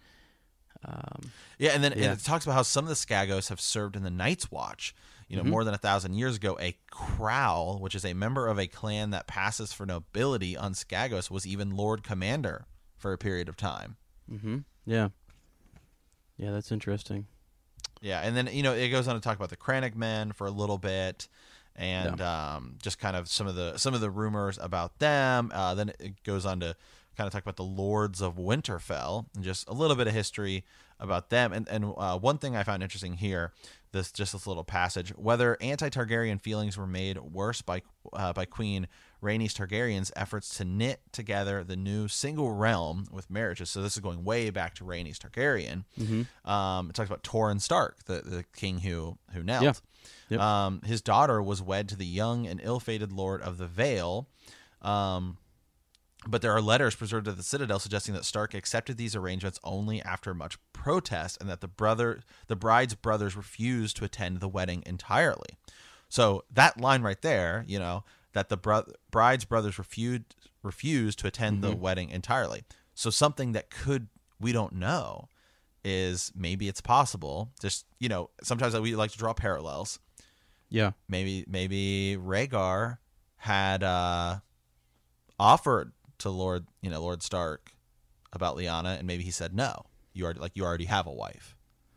Um, Yeah, and then Yeah. it talks about how some of the Skagos have served in the Night's Watch. You know, Mhm. more than a thousand years ago, a Crowl, which is a member of a clan that passes for nobility on Skagos, was even Lord Commander for a period of time. Mm-hmm. Yeah. Yeah, that's interesting. Yeah, and then you know it goes on to talk about the Kranich men for a little bit, and yeah. um, just kind of some of the some of the rumors about them. Uh, then it goes on to kind of talk about the Lords of Winterfell and just a little bit of history about them. And and uh, one thing I found interesting here, this just this little passage, whether anti-Targaryen feelings were made worse by uh, by Queen Rhaenys Targaryen's efforts to knit together the new single realm with marriages. So this is going way back to Rhaenys Targaryen. Mm-hmm. Um, it talks about Torrhen Stark, the, the king who who knelt. Yeah. Yep. Um, his daughter was wed to the young and ill-fated Lord of the Vale. Um, but there are letters preserved at the Citadel suggesting that Stark accepted these arrangements only after much protest, and that the brother, the bride's brothers refused to attend the wedding entirely. So that line right there, you know, that the bro- bride's brothers refused refused to attend mm-hmm. the wedding entirely. So something that could, we don't know, is maybe it's possible. Just, you know, sometimes we like to draw parallels. Yeah. Maybe maybe Rhaegar had uh, offered to Lord, you know, Lord Stark about Lyanna, and maybe he said no. You already like you already have a wife.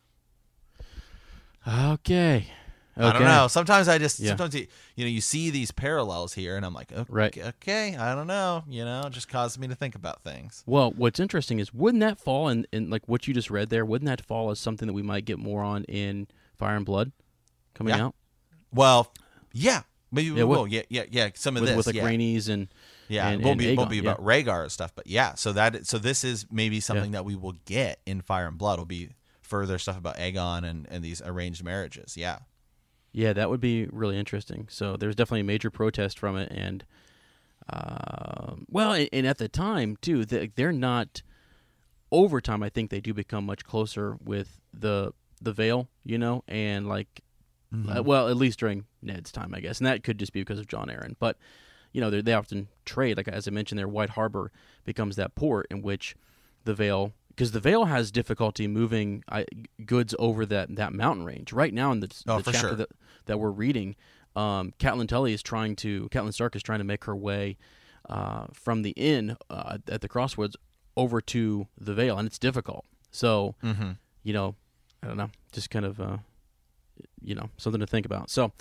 Okay. Okay. I don't know. Sometimes I just yeah. sometimes you, you know you see these parallels here, and I'm like, okay, right. okay, I don't know. You know, it just causes me to think about things. Well, what's interesting is wouldn't that fall in, in like what you just read there? Wouldn't that fall as something that we might get more on in Fire and Blood coming yeah. out? Well, yeah, maybe we yeah, will. With, yeah, yeah, yeah. Some of with, this with like yeah. Rhaenys and yeah, and, it won't and be Aegon, won't be about yeah. Rhaegar and stuff, but yeah. So that so this is maybe something yeah. that we will get in Fire and Blood. Will be further stuff about Aegon and and these arranged marriages. Yeah. Yeah, that would be really interesting. So there's definitely a major protest from it, and uh, well, and, and at the time too, they, they're not. Over time, I think they do become much closer with the the Vale, you know, and like, mm-hmm. uh, well, at least during Ned's time, I guess, and that could just be because of Jon Arryn. But you know, they often trade, like as I mentioned, there White Harbor becomes that port in which the Vale. Because the Vale has difficulty moving uh, goods over that, that mountain range. Right now in the, oh, the for chapter sure. that, that we're reading, um, Catelyn Tully is trying to, Catelyn Stark is trying to make her way uh, from the inn uh, at the Crossroads over to the Vale, and it's difficult. So, mm-hmm. you know, I don't know, just kind of, uh, you know, something to think about. So,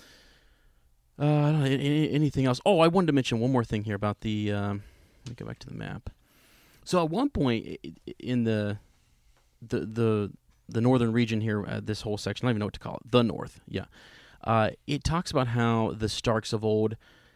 uh, I don't know, any, anything else? Oh, I wanted to mention one more thing here about the, um, let me go back to the map. So at one point in the the the the northern region here, uh, this whole section, I don't even know what to call it, the North, yeah, uh, it talks about how the Starks of old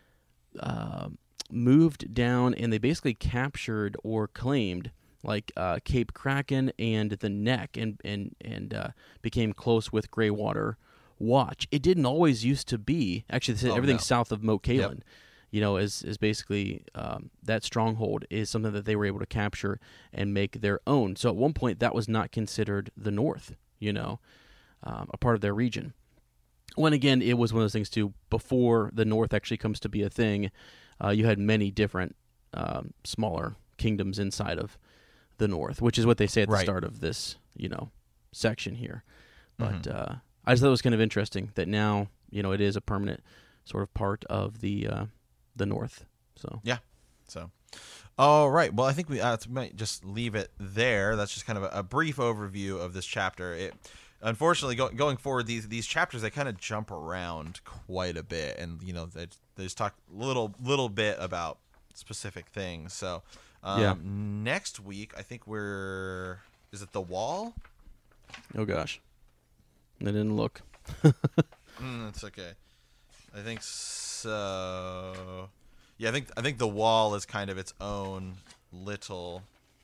uh, moved down and they basically captured or claimed like uh, Cape Kraken and the Neck, and and and uh, became close with Greywater Watch. It didn't always used to be. Actually, oh, everything no. south of Moat Cailin. Yep. You know, is is basically um, that stronghold is something that they were able to capture and make their own. So at one point, that was not considered the North, you know, um, a part of their region. When again, it was one of those things too. Before the North actually comes to be a thing, uh, you had many different um, smaller kingdoms inside of the North, which is what they say at the right. start of this, you know, section here. But mm-hmm. uh, I just thought it was kind of interesting that now, you know, it is a permanent sort of part of the. Uh, the North. So yeah. So all right. Well, I think we uh, might just leave it there. That's just kind of a, a brief overview of this chapter. It unfortunately go, going forward, these these chapters they kind of jump around quite a bit, and you know they they just talk little little bit about specific things. So um, yeah. next week I think we're is it the Wall? Oh gosh, I didn't look. mm, it's okay. I think so. Yeah, I think I think the Wall is kind of its own little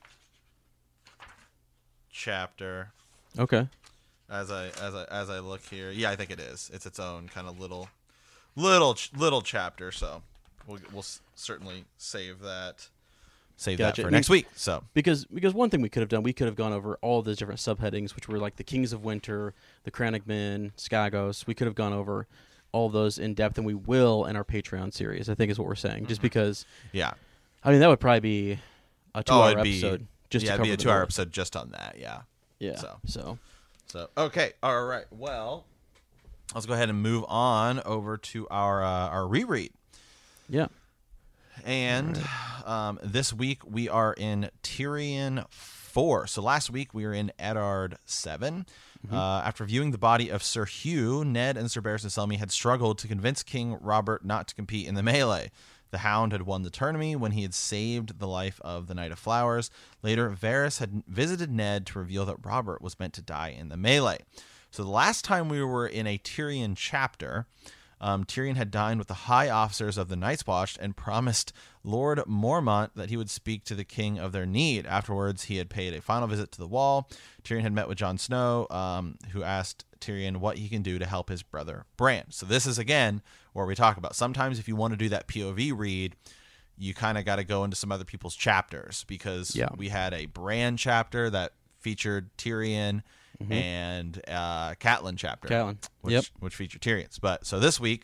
chapter. Okay. As I as I as I look here, yeah, I think it is. It's its own kind of little, little little chapter. So we'll we'll certainly save that. Save gotcha. that for next week. So because because one thing we could have done, we could have gone over all those different subheadings, which were like the Kings of Winter, the Kranich Men, Skagos. We could have gone over all those in depth, and we will in our Patreon series, I think is what we're saying. Mm-hmm. Just because, yeah, I mean that would probably be a two-hour oh, episode. Be, just yeah, to it'd cover be a the two-hour North. episode just on that. Yeah, yeah. So so so okay, all right. Well, let's go ahead and move on over to our uh, our reread. Yeah. And Um, this week we are in Tyrion four. So last week we were in Eddard seven. Mm-hmm. Uh, after viewing the body of Sir Hugh, Ned and Sir Barristan Selmy had struggled to convince King Robert not to compete in the melee. The Hound had won the tourney when he had saved the life of the Knight of Flowers. Later, Varys had visited Ned to reveal that Robert was meant to die in the melee. So the last time we were in a Tyrion chapter, um, Tyrion had dined with the high officers of the Night's Watch and promised Lord Mormont that he would speak to the king of their need. Afterwards, he had paid a final visit to the Wall. Tyrion had met with Jon Snow, um, who asked Tyrion what he can do to help his brother Bran. So this is, again, where we talk about sometimes if you want to do that P O V read, you kind of got to go into some other people's chapters, because yeah. we had a Bran chapter that featured Tyrion, mm-hmm. and uh, Catelyn chapter, Catelyn. Which, yep. which featured Tyrion's. But so this week,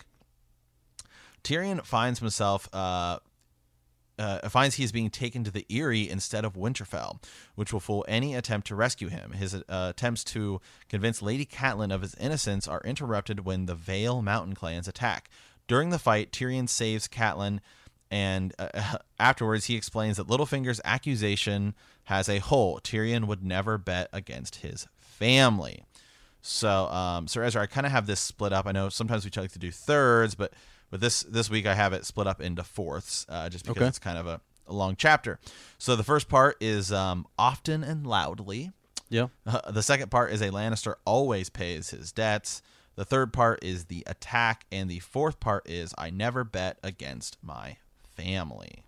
Tyrion finds himself uh, uh, finds he is being taken to the Eyrie instead of Winterfell, which will fool any attempt to rescue him. His uh, attempts to convince Lady Catelyn of his innocence are interrupted when the Vale Mountain clans attack. During the fight, Tyrion saves Catelyn, and uh, afterwards he explains that Littlefinger's accusation has a hole. Tyrion would never bet against his family. So, um, Sir Ezra, I kind of have this split up. I know sometimes we like to do thirds, but but this this week I have it split up into fourths, uh, just because okay. it's kind of a, a long chapter. So the first part is um, often and loudly. Yeah. Uh, the second part is a Lannister always pays his debts. The third part is the attack, and the fourth part is I never bet against my family.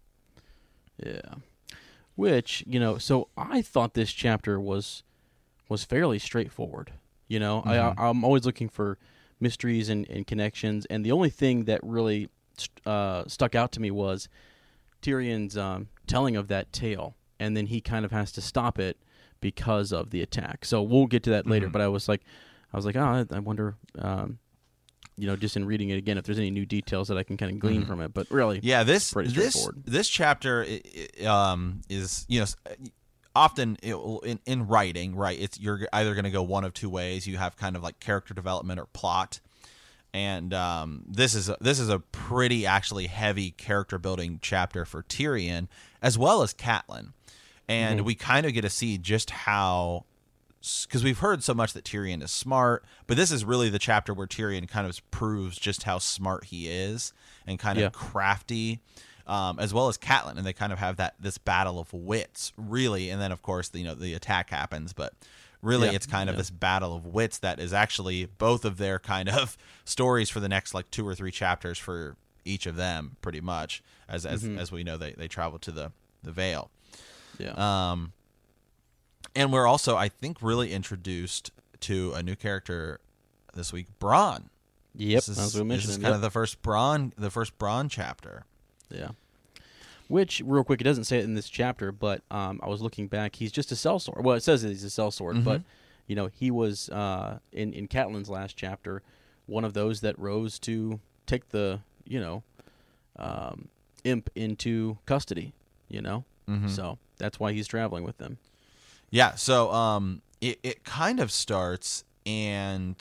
Yeah. Which, you know, so I thought this chapter was was fairly straightforward. You know, mm-hmm. I, I'm always looking for mysteries and, and connections, and the only thing that really uh, stuck out to me was Tyrion's um, telling of that tale, and then he kind of has to stop it because of the attack. So we'll get to that later. Mm-hmm. But I was like, I was like, oh, I wonder, um, you know, just in reading it again, if there's any new details that I can kind of glean mm-hmm. from it. But really, yeah, this pretty this straightforward. This chapter um, is, you know, often it will, in in writing, right? It's you're either going to go one of two ways. You have kind of like character development or plot, and um, this is a, this is a pretty actually heavy character building chapter for Tyrion as well as Catelyn, and mm-hmm. we kind of get to see just how. Because we've heard so much that Tyrion is smart, but this is really the chapter where Tyrion kind of proves just how smart he is and kind of yeah. crafty, um, as well as Catelyn, and they kind of have that this battle of wits, really. And then, of course, the, you know, the attack happens, but really, yeah. it's kind of yeah. this battle of wits that is actually both of their kind of stories for the next like two or three chapters for each of them, pretty much. As as mm-hmm. as we know, they they travel to the the Vale. Yeah. Um. And we're also, I think, really introduced to a new character this week, Bronn. Yep, this is, as we mentioned, this is kind yep. of the first Bronn, the first Bronn chapter. Yeah. Which, real quick, it doesn't say it in this chapter, but um, I was looking back. He's just a sellsword. Well, it says that he's a sellsword, mm-hmm. but you know, he was uh, in in Catelyn's last chapter, one of those that rose to take the you know, um, imp into custody. You know, mm-hmm. so that's why he's traveling with them. Yeah, so um, it, it kind of starts, and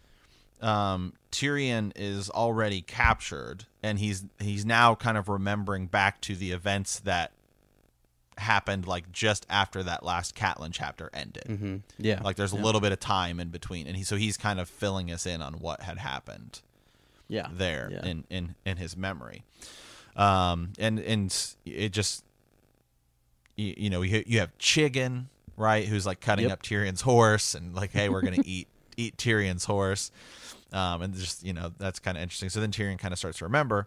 um, Tyrion is already captured, and he's he's now kind of remembering back to the events that happened, like, just after that last Catelyn chapter ended. Mm-hmm. Yeah. Like, there's yeah. a little bit of time in between, and he so he's kind of filling us in on what had happened yeah. there yeah. in, in, in his memory. Um, and, and it just, you, you know, you, you have Chiggin, right, who's like cutting yep. up Tyrion's horse and like, hey, we're gonna eat eat Tyrion's horse, um, and just you know that's kind of interesting. So then Tyrion kind of starts to remember,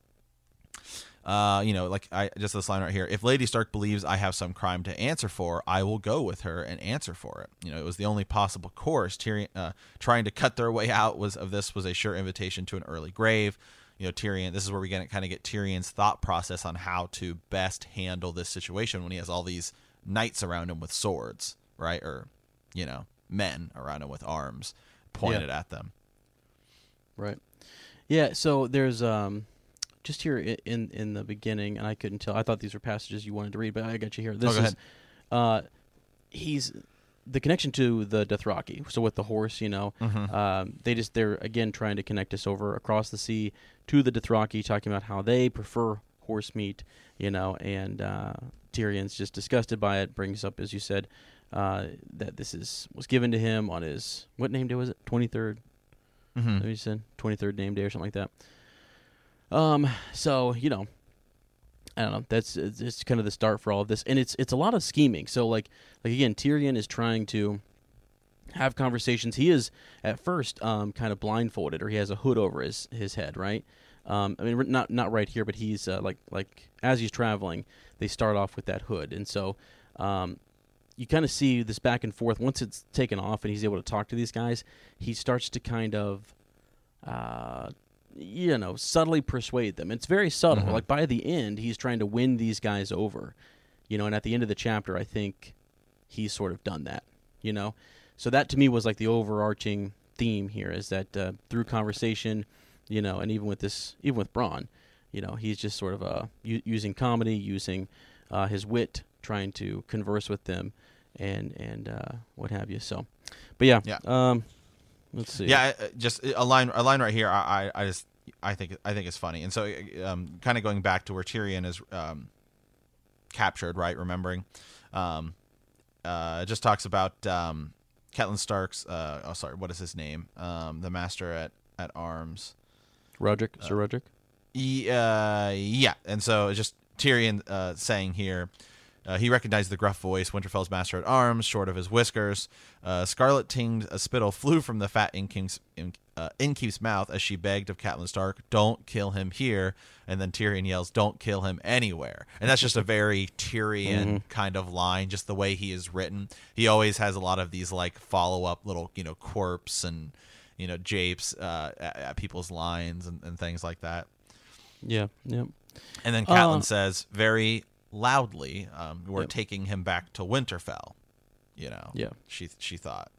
uh, you know, like I just this line right here: if Lady Stark believes I have some crime to answer for, I will go with her and answer for it. You know, it was the only possible course. Tyrion uh, trying to cut their way out was of this was a sure invitation to an early grave. You know, Tyrion. This is where we get kind of get Tyrion's thought process on how to best handle this situation when he has all these knights around him with swords, right? Or, you know, men around him with arms pointed yeah. at them. Right. Yeah, so there's um just here in in the beginning, and I couldn't tell. I thought these were passages you wanted to read, but I got you here. This oh, go is ahead. uh he's the connection to the Dothraki. So with the horse, you know, mm-hmm. um they just they're again trying to connect us over across the sea to the Dothraki, talking about how they prefer horse meat, you know, and uh, Tyrion's just disgusted by it. Brings up, as you said, uh, that this is was given to him on his what name day was it? twenty-third. Mm-hmm. What you said twenty-third name day or something like that. Um. So you know. I don't know. That's it's, it's kind of the start for all of this, and it's it's a lot of scheming. So like like again, Tyrion is trying to have conversations. He is at first um, kind of blindfolded, or he has a hood over his, his head, right? Um, I mean, not not right here, but he's uh, like like as he's traveling, they start off with that hood, and so um, you kind of see this back and forth. Once it's taken off and he's able to talk to these guys, he starts to kind of. Uh, you know, subtly persuade them. It's very subtle. Mm-hmm. Like by the end, he's trying to win these guys over, you know, and at the end of the chapter, I think he's sort of done that, you know? So that to me was like the overarching theme here is that uh, through conversation, you know, and even with this, even with Bronn, you know, he's just sort of uh, u- using comedy, using uh, his wit, trying to converse with them and, and uh, what have you. So, but yeah, Yeah. um, let's see. Yeah, just a line, a line right here. I, I, I just, I think, I think it's funny. And so, um, kind of going back to where Tyrion is um, captured, right? Remembering, um, uh, it just talks about um, Catelyn Stark's. Uh, oh, sorry, what is his name? Um, the Master at, at Arms, Roderick, Sir uh, Roderick. He, uh, yeah, and so it's just Tyrion uh, saying here. Uh, he recognized the gruff voice, Winterfell's master at arms, short of his whiskers. Uh, Scarlet-tinged a spittle flew from the fat innkeep's, in, uh, innkeep's mouth as she begged of Catelyn Stark, "Don't kill him here." And then Tyrion yells, "Don't kill him anywhere." And that's just a very Tyrion Mm-hmm. kind of line, just the way he is written. He always has a lot of these like follow-up little, you know, quirps and, you know, japes uh, at, at people's lines and, and things like that. Yeah, yeah. And then Catelyn Uh, says very loudly, um, "We're Yep. taking him back to Winterfell." You know, Yeah. She she thought.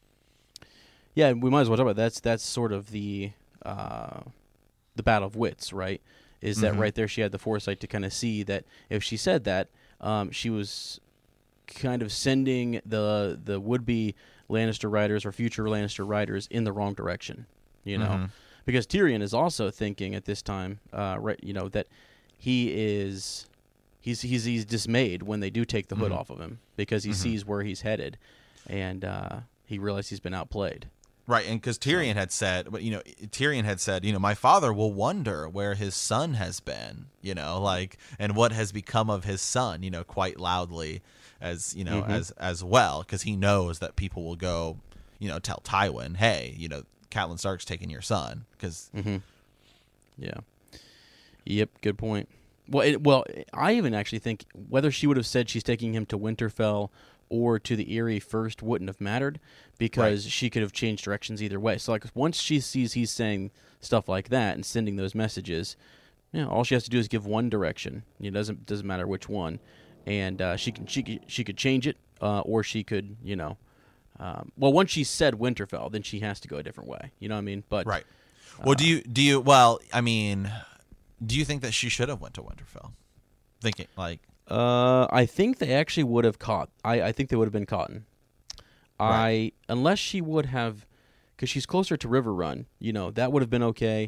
Yeah, we might as well talk about that. that's that's sort of the uh, the battle of wits, right? Is that Mhm. right there? She had the foresight to kind of see that if she said that, um, she was kind of sending the the would be Lannister riders or future Lannister riders in the wrong direction. You know, Mhm. because Tyrion is also thinking at this time, uh, right? You know that he is. He's, he's he's dismayed when they do take the hood Mhm. off of him because he Mhm. sees where he's headed, and uh, he realizes he's been outplayed. Right, and because Tyrion had said, but you know, Tyrion had said, you know, my father will wonder where his son has been, you know, like, and what has become of his son, you know, quite loudly, as you know, Mhm. as as well, because he knows that people will go, you know, tell Tywin, hey, you know, Catelyn Stark's taking your son, because. Mm-hmm. Yeah. Yep. Good point. Well, it, well, I even actually think whether she would have said she's taking him to Winterfell or to the Eyrie first wouldn't have mattered because Right. she could have changed directions either way. So, like, once she sees he's saying stuff like that and sending those messages, you know, all she has to do is give one direction. It doesn't doesn't matter which one, and uh, she can she could, she could change it, uh, or she could, you know, um, well, once she said Winterfell, then she has to go a different way. You know what I mean? But Right. Well, do you do you? Well, I mean, do you think that she should have went to Winterfell? Thinking like, Uh, I think they actually would have caught. I, I think they would have been caught. I Right. unless she would have, because she's closer to River Run. You know that would have been okay.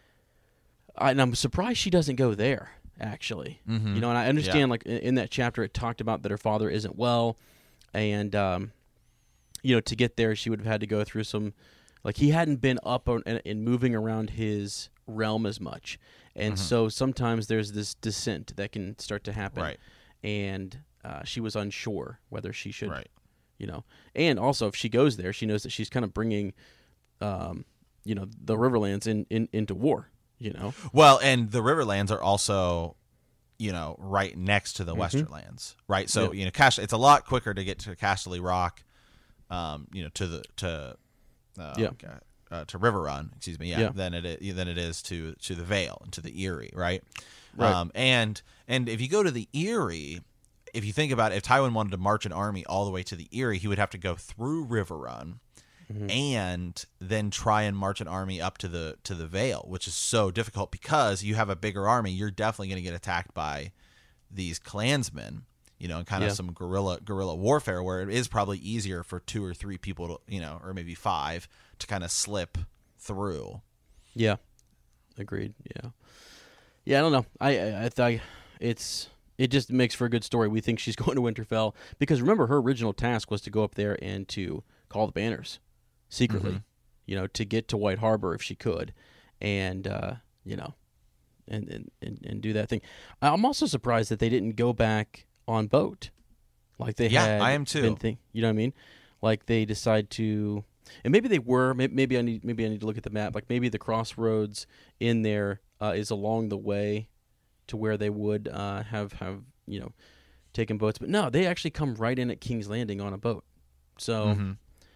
I, and I'm surprised she doesn't go there. Actually, Mhm. you know, and I understand Yeah. like in, in that chapter it talked about that her father isn't well, and um, you know, to get there she would have had to go through some, like he hadn't been up and, and moving around his realm as much. And Mhm. so sometimes there's this descent that can start to happen. Right. And uh, she was unsure whether she should, Right. you know. And also, if she goes there, she knows that she's kind of bringing, um, you know, the Riverlands in, in into war, you know. Well, and the Riverlands are also, you know, right next to the Mhm. Westerlands, right? So Yeah. you know, Cast- it's a lot quicker to get to Casterly Rock, um, you know, to the to, uh, Yeah. okay, uh, to River Run, excuse me, yeah, Yeah. than it is, than it is to to the Vale and to the Eyrie, right? Right. Um, and and if you go to the Eyrie, if you think about it, if Tywin wanted to march an army all the way to the Eyrie, he would have to go through River Run. Mhm. And then try and march an army up to the to the Vale, which is so difficult because you have a bigger army. You're definitely going to get attacked by these clansmen, you know, and kind of Yeah. some guerrilla guerrilla warfare, where it is probably easier for two or three people to, you know, or maybe five to kind of slip through. Yeah. Agreed. Yeah. Yeah, I don't know. I I, I thought it's it just makes for a good story. We think she's going to Winterfell because remember her original task was to go up there and to call the banners secretly, Mm-hmm. you know, to get to White Harbor if she could, and uh, you know, and, and and and do that thing. I'm also surprised that they didn't go back on boat, like they Yeah, had. I am too. Been think, you know what I mean? Like they decide to, and maybe they were. Maybe, maybe I need maybe I need to look at the map. Like maybe the crossroads in there uh, is along the way to where they would uh, have have you know taken boats. But no, they actually come right in at King's Landing on a boat. So Mm-hmm.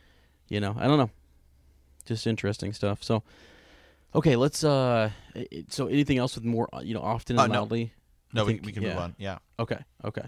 you know, I don't know, just interesting stuff. So okay, let's. Uh, it- so anything else with more uh, you know often Uh, and no. loudly? No, I we, think- we can yeah. move on. Yeah. Okay, okay.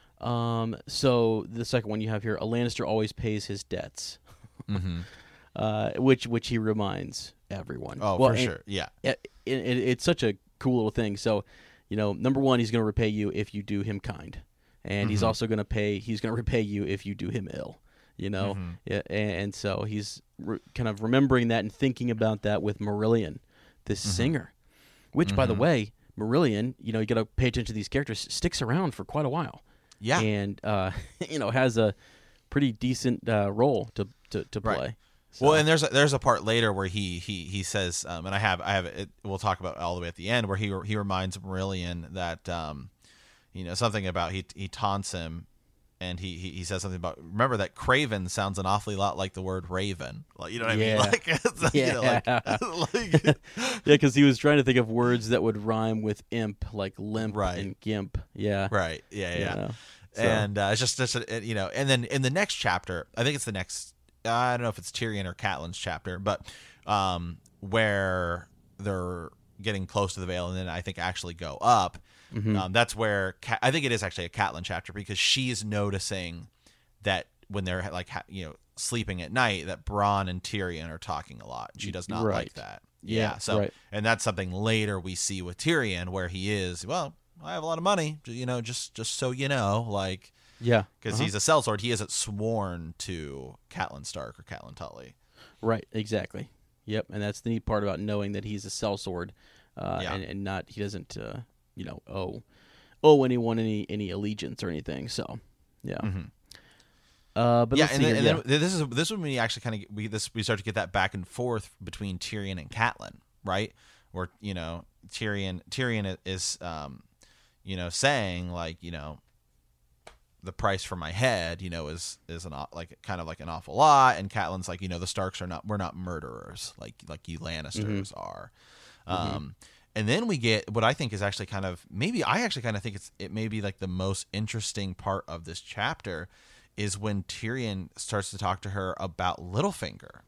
Um, so the second one you have here, a Lannister always pays his debts, Mm-hmm. uh, which which he reminds everyone. Oh, Well, for and- sure. Yeah. It, it, it's such a cool little thing. So, you know, number one, he's going to repay you if you do him kind, and he's Mhm. also going to pay. He's going to repay you if you do him ill. You know, Mhm. yeah, and, and so he's re- kind of remembering that and thinking about that with Marillion, this Mhm. singer, which, by the Mhm. way, Marillion, you know, you got to pay attention to these characters. Sticks around for quite a while. Yeah. And uh, you know has a pretty decent uh, role to to, to Right. play. Well, So- and there's a, there's a part later where he he he says, um, and I have I have it. We'll talk about it all the way at the end where he he reminds Marillion that um, you know something about he he taunts him, and he, he he says something about remember that Craven sounds an awfully lot like the word raven. Like you know what Yeah. I mean? Like, it's, you know, like, like yeah, because he was trying to think of words that would rhyme with imp, like limp Right. and gimp. Yeah, right, yeah, yeah. You know, so- And uh, it's just, just uh, you know, and then in the next chapter, I think it's the next. I don't know if it's Tyrion or Catelyn's chapter, but um, where they're getting close to the Vale, and then I think actually go up. Mhm. Um, that's where Ca- I think it is actually a Catelyn chapter because she's noticing that when they're like ha- you know sleeping at night, that Bronn and Tyrion are talking a lot. She does not Right. like that. Yeah, Yeah. So right. and that's something later we see with Tyrion where he is well. I have a lot of money, you know, just just so you know, like yeah, because uh-huh. he's a sellsword, he isn't sworn to Catelyn Stark or Catelyn Tully. right, exactly. Yep, and that's the neat part about knowing that he's a sellsword, uh, Yeah. and, and not he doesn't uh, you know owe owe anyone any any allegiance or anything. So yeah, Mhm. uh, but yeah, let's and, see then, here, and then this is this is when we actually kind of we this we start to get that back and forth between Tyrion and Catelyn, right? Where you know Tyrion Tyrion is um, you know saying like you know the price for my head you know is is an aw- like kind of like an awful lot, and Catelyn's like you know the Starks are not we're not murderers like like you Lannisters are. Um, and then we get what I think is actually kind of maybe I actually kind of think it's it may be like the most interesting part of this chapter is when Tyrion starts to talk to her about Littlefinger,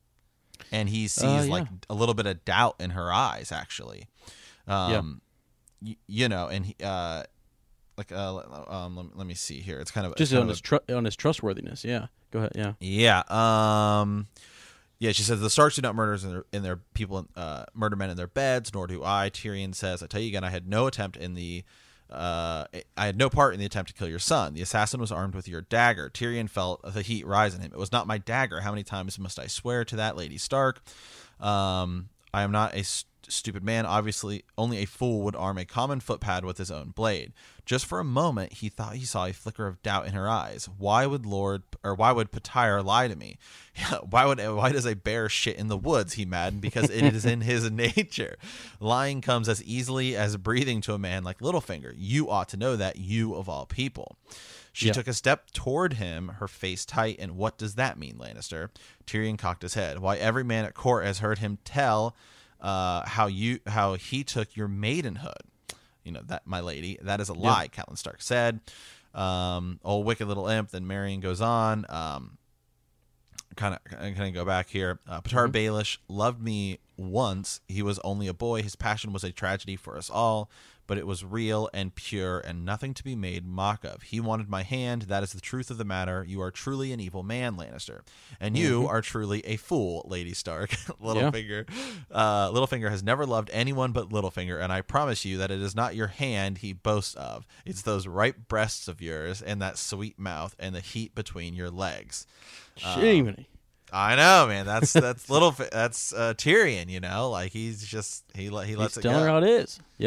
and he sees Uh, yeah. like a little bit of doubt in her eyes actually. Um, y- you know, and he, uh, like uh, um, let, let me see here. It's kind of just kind on of his tru- on his trustworthiness. Yeah, go ahead. Yeah. yeah. Um. Yeah, she says the Starks do not murders in their, in their people uh, murder men in their beds, nor do I. Tyrion says, "I tell you again, I had no attempt in the, uh, I had no part in the attempt to kill your son. The assassin was armed with your dagger." Tyrion felt the heat rise in him. "It was not my dagger. How many times must I swear to that, Lady Stark? Um, I am not a st- stupid man. Obviously, only a fool would arm a common footpad with his own blade." Just for a moment, he thought he saw a flicker of doubt in her eyes. Why would Lord or why would Patyr lie to me? Why would why does a bear shit in the woods? He maddened because it is in his nature. Lying comes as easily as breathing to a man like Littlefinger. You ought to know that, you of all people. She Yeah. took a step toward him, her face tight. "And what does that mean, Lannister?" Tyrion cocked his head. "Why, every man at court has heard him tell uh, how you how he took your maidenhood. You know that, my lady, that is a lie," Catelyn Stark said. Um, "Oh, wicked little imp." Then Marion goes on. Um, kind of, kind of go back here. Uh, Patyr Mhm. Baelish loved me once. He was only a boy. His passion was a tragedy for us all, but it was real and pure and nothing to be made mock of. He wanted my hand. That is the truth of the matter. You are truly an evil man, Lannister, and you Mhm. are truly a fool, Lady Stark. Littlefinger, uh, Littlefinger has never loved anyone but Littlefinger, and I promise you that it is not your hand he boasts of. It's those ripe breasts of yours and that sweet mouth and the heat between your legs. Shimmy. I know, man. That's that's little. That's uh, Tyrion. You know, like he's just he let he He's lets it telling go. her how it is. Yeah.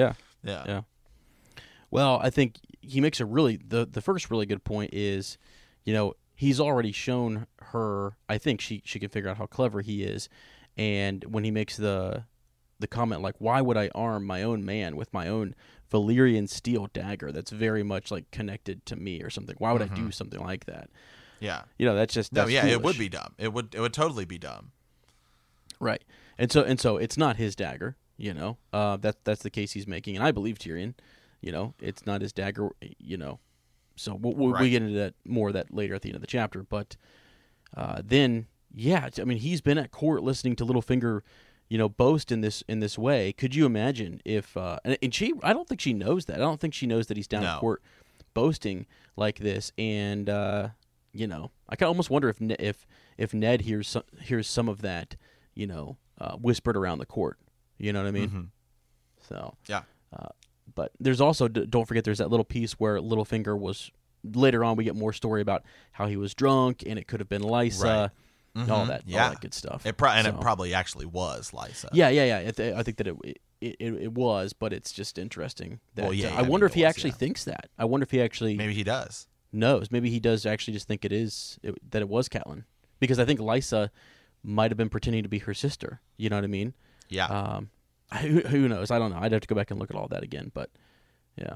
Yeah. Yeah. Well, I think he makes a really the the first really good point is, you know, he's already shown her. I think she she can figure out how clever he is, and when he makes the the comment like, "Why would I arm my own man with my own Valyrian steel dagger that's very much like connected to me or something? Why would Mm-hmm. I do something like that?" Yeah. You know, that's just No, that's yeah, it would foolish. be dumb. It would it would totally be dumb. Right. And so and so it's not his dagger, you know. Uh that that's the case he's making, and I believe Tyrion, you know, it's not his dagger, you know. So we'll, we'll Right. we get into that more of that later at the end of the chapter, but uh then yeah, I mean, he's been at court listening to Littlefinger, you know, boast in this in this way. Could you imagine if uh and, and she I don't think she knows that. I don't think she knows that he's down No. at court boasting like this, and uh you know, I can almost wonder if Ne- if if Ned hears some, hears some of that, you know, uh, whispered around the court. You know what I mean? Mhm. So Yeah. uh, but there's also d- don't forget there's that little piece where Littlefinger was later on. We get more story about how he was drunk and it could have been Lysa, Right. all Mhm. that, Yeah. all that good stuff. It pro- and So- it probably actually was Lysa. yeah, yeah, yeah. I, th- I think that it, it it it was, but it's just interesting. That, Well, yeah, uh, yeah, I I mean, wonder it if he was, actually yeah. thinks that. I wonder if he actually Maybe he does. knows. Maybe he does actually just think it is it, that it was Catelyn, because I think Lysa might have been pretending to be her sister. You know what I mean? Yeah. Um, who, who knows? I don't know. I'd have to go back and look at all that again. But yeah,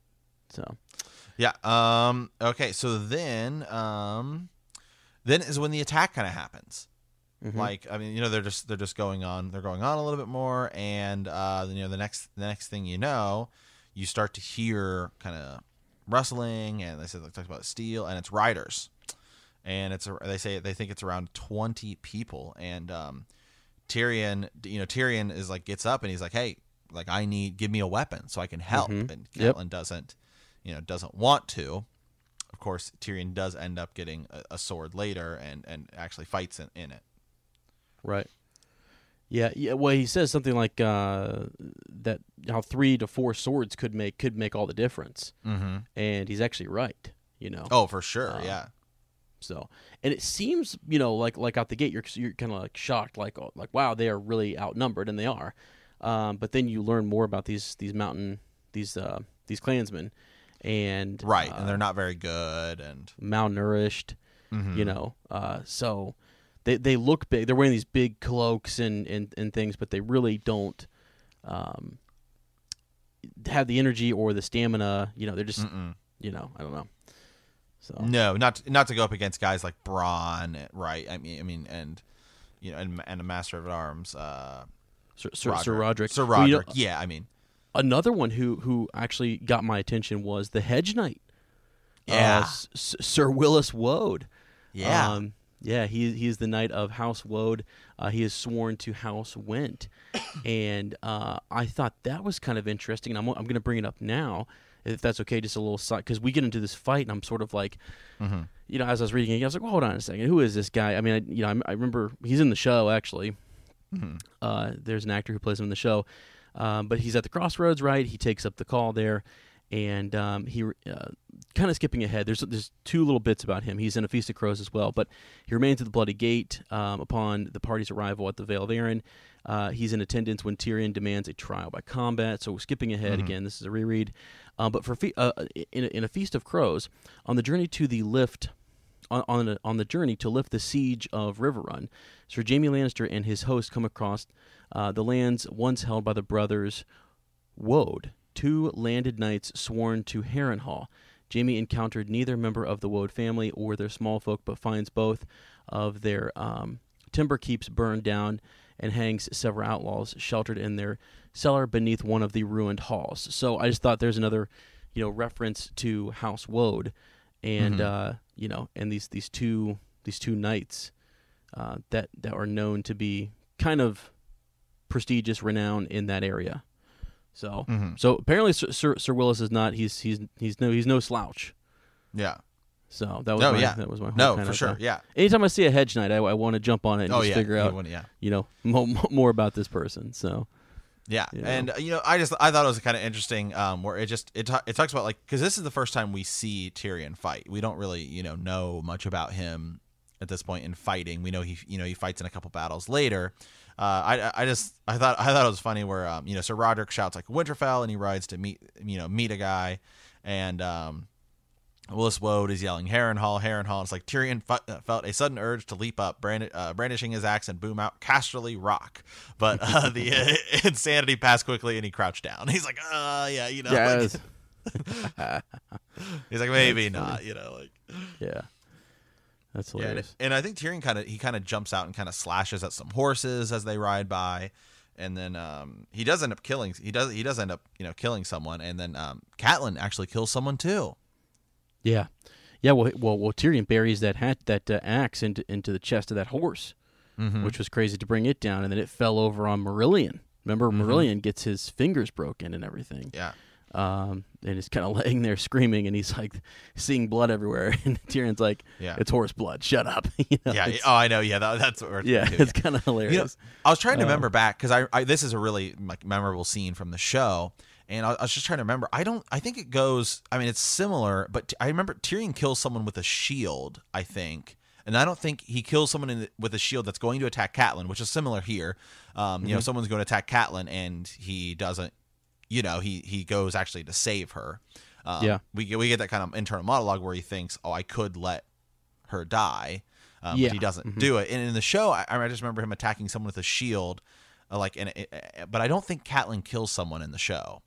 so Yeah. Um. Okay. So then, um, then is when the attack kind of happens. mhm. Like, I mean, you know, they're just they're just going on. They're going on a little bit more, and uh, then, you know, the next the next thing you know, you start to hear kind of rustling, and they said they talked about steel, and it's riders, and it's a, they say they think it's around twenty people, and um, Tyrion, you know, Tyrion is like gets up and he's like, hey, like I need give me a weapon so I can help, Mhm. and Yep. Catelyn doesn't, you know, doesn't want to. Of course, Tyrion does end up getting a, a sword later, and and actually fights in, in it. right. Yeah, yeah. Well, he says something like uh, that how three to four swords could make could make all the difference, Mm-hmm. and he's actually right. You know. Oh, for sure. Uh, yeah. So, and it seems, you know, like like out the gate, you're you're kind of like shocked, like oh, like wow, they are really outnumbered, and they are. Um, but then you learn more about these these mountain these uh, these clansmen, and Right. uh, and they're not very good. And malnourished, Mhm. you know. Uh, so they they look big. They're wearing these big cloaks and, and, and things, but they really don't um, have the energy or the stamina. You know, they're just Mm-mm. you know, I don't know. So No, not not to go up against guys like Bronn, right? I mean, I mean, and you know, and, and a Master of Arms, uh, Sir, Sir, Sir Roderick. Sir Well, you Roderick. know, yeah, I mean, another one who who actually got my attention was the Hedge Knight. Yeah. uh, S- S- Sir Willis Woad. yeah, um, yeah. He he's the knight of House Woad. Uh, he is sworn to House Went, and uh, I thought that was kind of interesting. And I'm I'm going to bring it up now, if that's okay. Just a little side, because we get into this fight, and I'm sort of like, mm-hmm. you know, as I was reading it, I was like, well, hold on a second, who is this guy? I mean, I, you know, I, I remember he's in the show actually. Mm-hmm. Uh, there's an actor who plays him in the show, um, but he's at the crossroads, right? He takes up the call there, and um, he uh, kind of skipping ahead. There's there's two little bits about him. He's in A Feast of Crows as well, but he remains at the Bloody Gate um, upon the party's arrival at the Vale of Arryn. Uh, he's in attendance when Tyrion demands a trial by combat. So skipping ahead Mhm. again, this is a reread. Uh, but for fe- uh, in, a, in A Feast of Crows, on the journey to the lift. On on, a, on the journey to lift the siege of Riverrun, Sir Jaime Lannister and his host come across uh, the lands once held by the brothers Woad, two landed knights sworn to Harrenhal. Jaime encountered neither member of the Woad family or their small folk, but finds both of their um, timber keeps burned down and hangs several outlaws sheltered in their cellar beneath one of the ruined halls. So I just thought there's another, you know, reference to House Woad, and Mhm. uh, you know, and these these two these two knights uh, that that are known to be kind of prestigious, renowned in that area. So, Mm-hmm. so apparently Sir, Sir Sir Willis is not. He's he's he's no he's no slouch. yeah, So that was No, my, yeah. that was my whole no, kind for of, sure, uh, yeah. anytime I see a hedge knight, I, I want to jump on it and Oh just yeah, figure you out wouldn't- yeah. you know mo- mo- more about this person. So Yeah, You know. and uh, you know, I just I thought it was kind of interesting, um, where it just it ta- it talks about like because this is the first time we see Tyrion fight. We don't really you know know much about him at this point in fighting. We know he you know he fights in a couple battles later, Uh, I I just I thought I thought it was funny where um you know Sir Roderick shouts like Winterfell and he rides to meet you know meet a guy, and um Willis Woad is yelling Harrenhal, Harrenhal. It's like Tyrion f- felt a sudden urge to leap up, brand- uh, brandishing his axe and boom out Casterly Rock, but uh, the uh, insanity passed quickly and he crouched down. He's like, uh yeah you know Yes. like, he's like maybe not you know like Yeah. That's Yeah, and, hilarious. and I think Tyrion kind of he kind of jumps out and kind of slashes at some horses as they ride by, and then um, he does end up killing. He does he does end up you know killing someone, and then um, Catelyn actually kills someone too. Yeah. Yeah. Well, well, well Tyrion buries that hat, that uh, axe into into the chest of that horse, Mm-hmm. which was crazy to bring it down, and then it fell over on Marillion. Remember, Mhm. Marillion gets his fingers broken and everything. Yeah, Um, and he's kind of laying there screaming, and he's like seeing blood everywhere. And Tyrion's like, Yeah. "It's horse blood. Shut up." You know, yeah. it's- Oh, I know. Yeah, that, that's what we're yeah. too, It's kind of hilarious. You know, I was trying to Uh, remember back because I, I this is a really like memorable scene from the show, and I, I was just trying to remember. I don't. I think it goes. I mean, it's similar, but I remember Tyrion kills someone with a shield. I think, and I don't think he kills someone in, with a shield that's going to attack Catelyn, which is similar here. Um, you know, Mhm. someone's going to attack Catelyn, and he doesn't. You know, he he goes actually to save her. Um, Yeah. we get we get that kind of internal monologue where he thinks, "Oh, I could let her die." Um, Yeah. But he doesn't Mhm. do it. And in the show, I, I just remember him attacking someone with a shield, uh, like, and it, uh, but I don't think Catelyn kills someone in the show.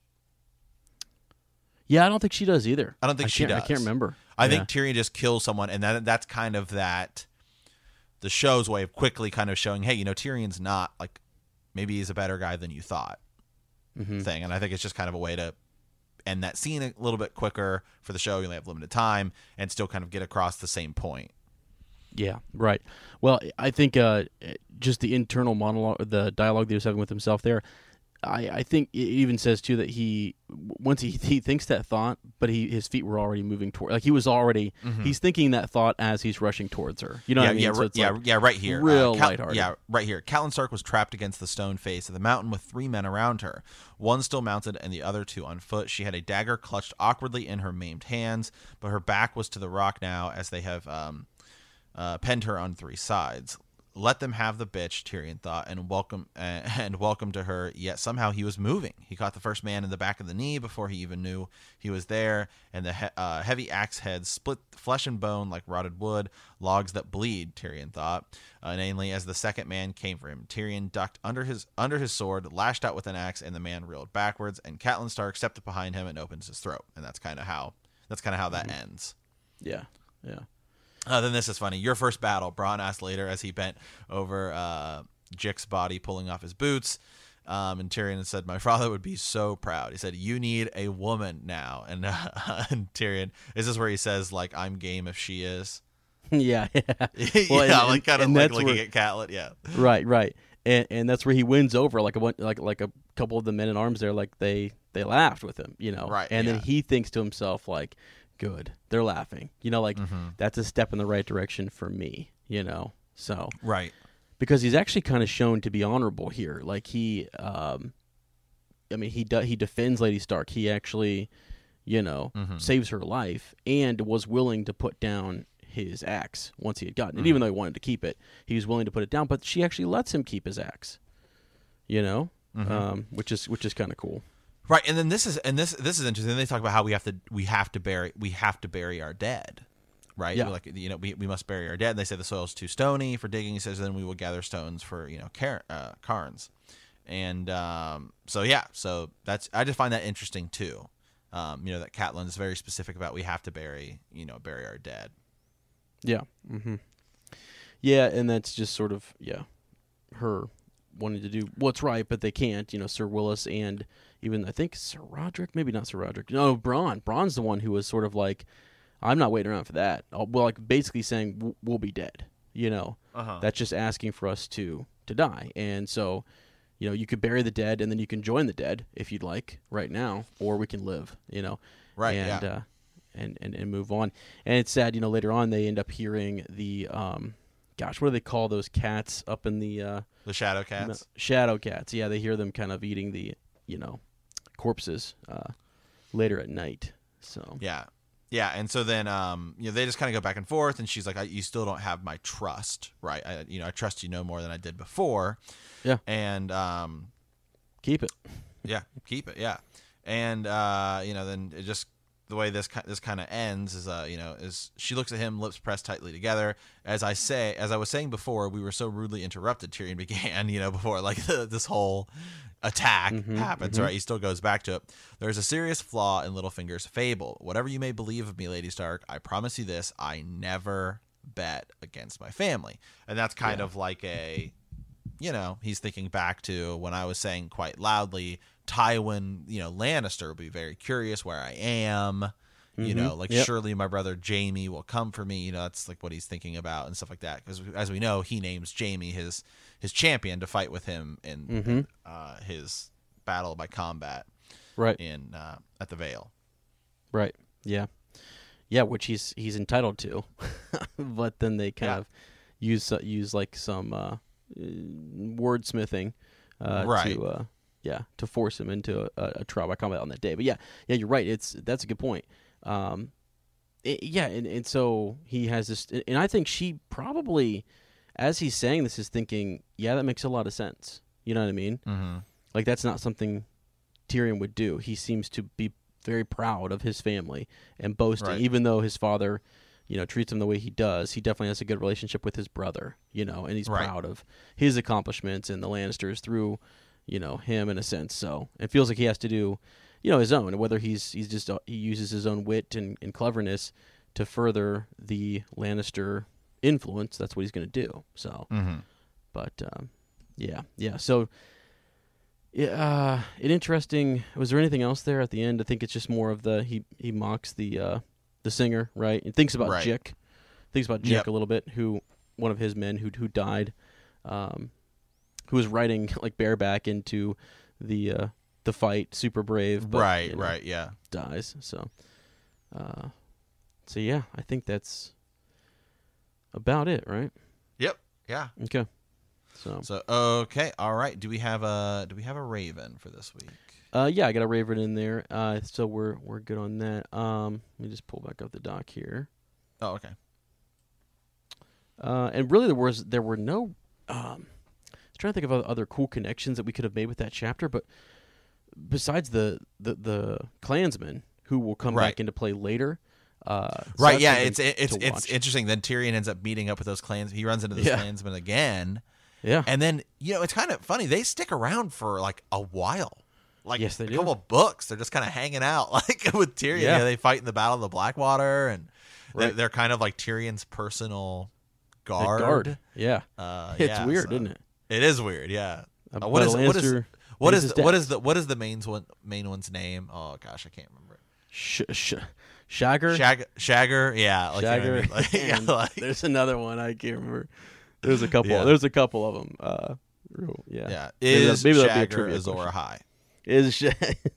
Yeah, I don't think she does either. I don't think I she can't- I does. can't remember. I Yeah. think Tyrion just kills someone, and that that's kind of that the show's way of quickly kind of showing, hey, you know, Tyrion's not like maybe he's a better guy than you thought Mhm. thing, and I think it's just kind of a way to end that scene a little bit quicker for the show. You only have limited time, and still kind of get across the same point. Yeah, right. Well, I think uh, just the internal monologue, the dialogue that he was having with himself there, I, I think it even says too that he once he he thinks that thought, but he his feet were already moving toward, like he was already Mhm. he's thinking that thought as he's rushing towards her. You know yeah, what I mean? yeah, So ri- it's yeah, like yeah, right here. real Cal- lighthearted. Yeah, right here. Catelyn Stark was trapped against the stone face of the mountain with three men around her, one still mounted and the other two on foot. She had a dagger clutched awkwardly in her maimed hands, but her back was to the rock now, as they have um, uh, penned her on three sides. Let them have the bitch, Tyrion thought, and welcome uh, and welcome to her. Yet somehow he was moving. He caught the first man in the back of the knee before he even knew he was there, and the he- uh, heavy axe head split flesh and bone like rotted wood, logs that bleed. Tyrion thought, uh, inanely, as the second man came for him. Tyrion ducked under his under his sword, lashed out with an axe, and the man reeled backwards. And Catelyn Stark stepped up behind him and opens his throat. And that's kind of how that's kind of how that Mm-hmm. ends. yeah, yeah. Uh, then this is funny. Your first battle, Bronn asked later as he bent over uh, Jick's body, pulling off his boots. Um, and Tyrion said, "My father would be so proud." He said, "You need a woman now." And, uh, and Tyrion, is this where he says, like, "I'm game if she is"? yeah, yeah. yeah, Well, and- like kind of and like that's looking where- at Catelyn. Yeah, Right, right. And and that's where he wins over like a one- like like a couple of the men in arms there, like they they laughed with him, you know. Right, And yeah. then he thinks to himself like, good, they're laughing. You know, like Mhm. that's a step in the right direction for me, you know. So right. because he's actually kind of shown to be honorable here. Like he um I mean he do, he defends Lady Stark. He actually, you know, Mhm. saves her life and was willing to put down his axe once he had gotten it. Mhm. Even though he wanted to keep it, he was willing to put it down, but she actually lets him keep his axe. You know? Mhm. Um which is which is kind of cool. Right, and then this is and this this is interesting. They talk about how we have to we have to bury we have to bury our dead, right? Yeah. Like you know we, we must bury our dead. They say the soil's too stony for digging. He says then we will gather stones for you know car- uh, cairns, and um, so yeah, so that's I just find that interesting too. Um, you know that Catelyn is very specific about we have to bury you know bury our dead. Yeah. Mm-hmm. Yeah, and that's just sort of yeah, her wanting to do what's right, but they can't. You know, Sir Willis and even I think Sir Roderick, maybe not Sir Roderick. No, Bronn. Bronn's the one who was sort of like, I'm not waiting around for that. I'll- Well, like basically saying "W- we'll be dead. You know, Uh-huh. that's just asking for us to to die. And so, you know, you could bury the dead, and then you can join the dead if you'd like right now, or we can live. You know, Right, And yeah. uh, and and and move on. And it's sad. You know, later on they end up hearing the um, gosh, what do they call those cats up in the uh, The shadow cats. no, shadow cats? Yeah, they hear them kind of eating the you know corpses uh, later at night. So Yeah. Yeah, and so then um, you know they just kind of go back and forth, and she's like, I, "You still don't have my trust, right? I, you know, I trust you no more than I did before." Yeah, and um, keep it. yeah, keep it, yeah, and uh, you know, then it just the way this this kind of ends is, uh, you know, is she looks at him, lips pressed tightly together. As I say, as I was saying before, we were so rudely interrupted. Tyrion began, you know, before like this whole attack mm-hmm, happens, mm-hmm. right? He still goes back to it. There's a serious flaw in Littlefinger's fable. Whatever you may believe of me, Lady Stark, I promise you this: I never bet against my family. And that's kind yeah. of like a, you know, he's thinking back to when I was saying quite loudly, Tywin, you know, Lannister will be very curious where I am. Mm-hmm. You know, like, yep. surely my brother Jaime will come for me. You know, that's like what he's thinking about and stuff like that. Because as we know, he names Jaime his his champion to fight with him in, mm-hmm. in uh, his battle by combat, right? In uh, at the Vale, right? Yeah, yeah, which he's he's entitled to, but then they kind yeah. of use uh, use like some uh, wordsmithing, uh, right? To, uh, yeah, to force him into a, a trial by combat on that day. But yeah, yeah, you're right. It's that's a good point. Um, it, yeah, and, and so he has this, and I think she probably, as he's saying this, is thinking, yeah, that makes a lot of sense. You know what I mean? Mm-hmm. Like, that's not something Tyrion would do. He seems to be very proud of his family and boasting, right. even though his father, you know, treats him the way he does. He definitely has a good relationship with his brother, you know, and he's right. proud of his accomplishments and the Lannisters through, you know, him in a sense. So it feels like he has to do, you know, his own. Whether he's he's just uh, he uses his own wit and, and cleverness to further the Lannister influence. That's what he's going to do. So, mm-hmm. but um, yeah, yeah. So, yeah, uh, an interesting. Was there anything else there at the end? I think it's just more of the he he mocks the uh, the singer, right? And thinks about right. Jick, thinks about Jick yep. a little bit, who one of his men who who died, um, who was riding like bareback into the. Uh, the fight, super brave, but, right, you know, right, yeah, dies. So, uh, so yeah, I think that's about it, right? Yep, yeah. Okay. So, so okay, all right. Do we have a do we have a Raven for this week? Uh, yeah, I got a Raven in there. Uh, so we're we're good on that. Um, let me just pull back up the doc here. Oh, okay. Uh, and really, there was there were no. Um, I was trying to think of other cool connections that we could have made with that chapter, but. Besides the, the, the Klansmen who will come right. back into play later, uh, so right? Yeah, it's it's it's watch. interesting. Then Tyrion ends up meeting up with those clans. He runs into those yeah. Klansmen again. Yeah, and then you know it's kind of funny. They stick around for like a while, like yes, they a do. couple of books. They're just kind of hanging out, like with Tyrion. Yeah. You know, they fight in the Battle of the Blackwater, and right. they're, they're kind of like Tyrion's personal guard. The guard. Yeah, uh, it's yeah, weird, so. isn't it? It is weird. Yeah. Uh, what is what is What is the, what is the what is the main one main one's name? Oh gosh, I can't remember. Sh- sh- Shagger. Shag- Shagger, yeah, like, Shagger. You know what I mean? like, yeah, like, there's another one I can't remember. There's a couple. Yeah. There's a couple of them. Uh, real, yeah. Yeah. maybe, Is maybe that'll Shagger be a Azor Ahai? Is Sh-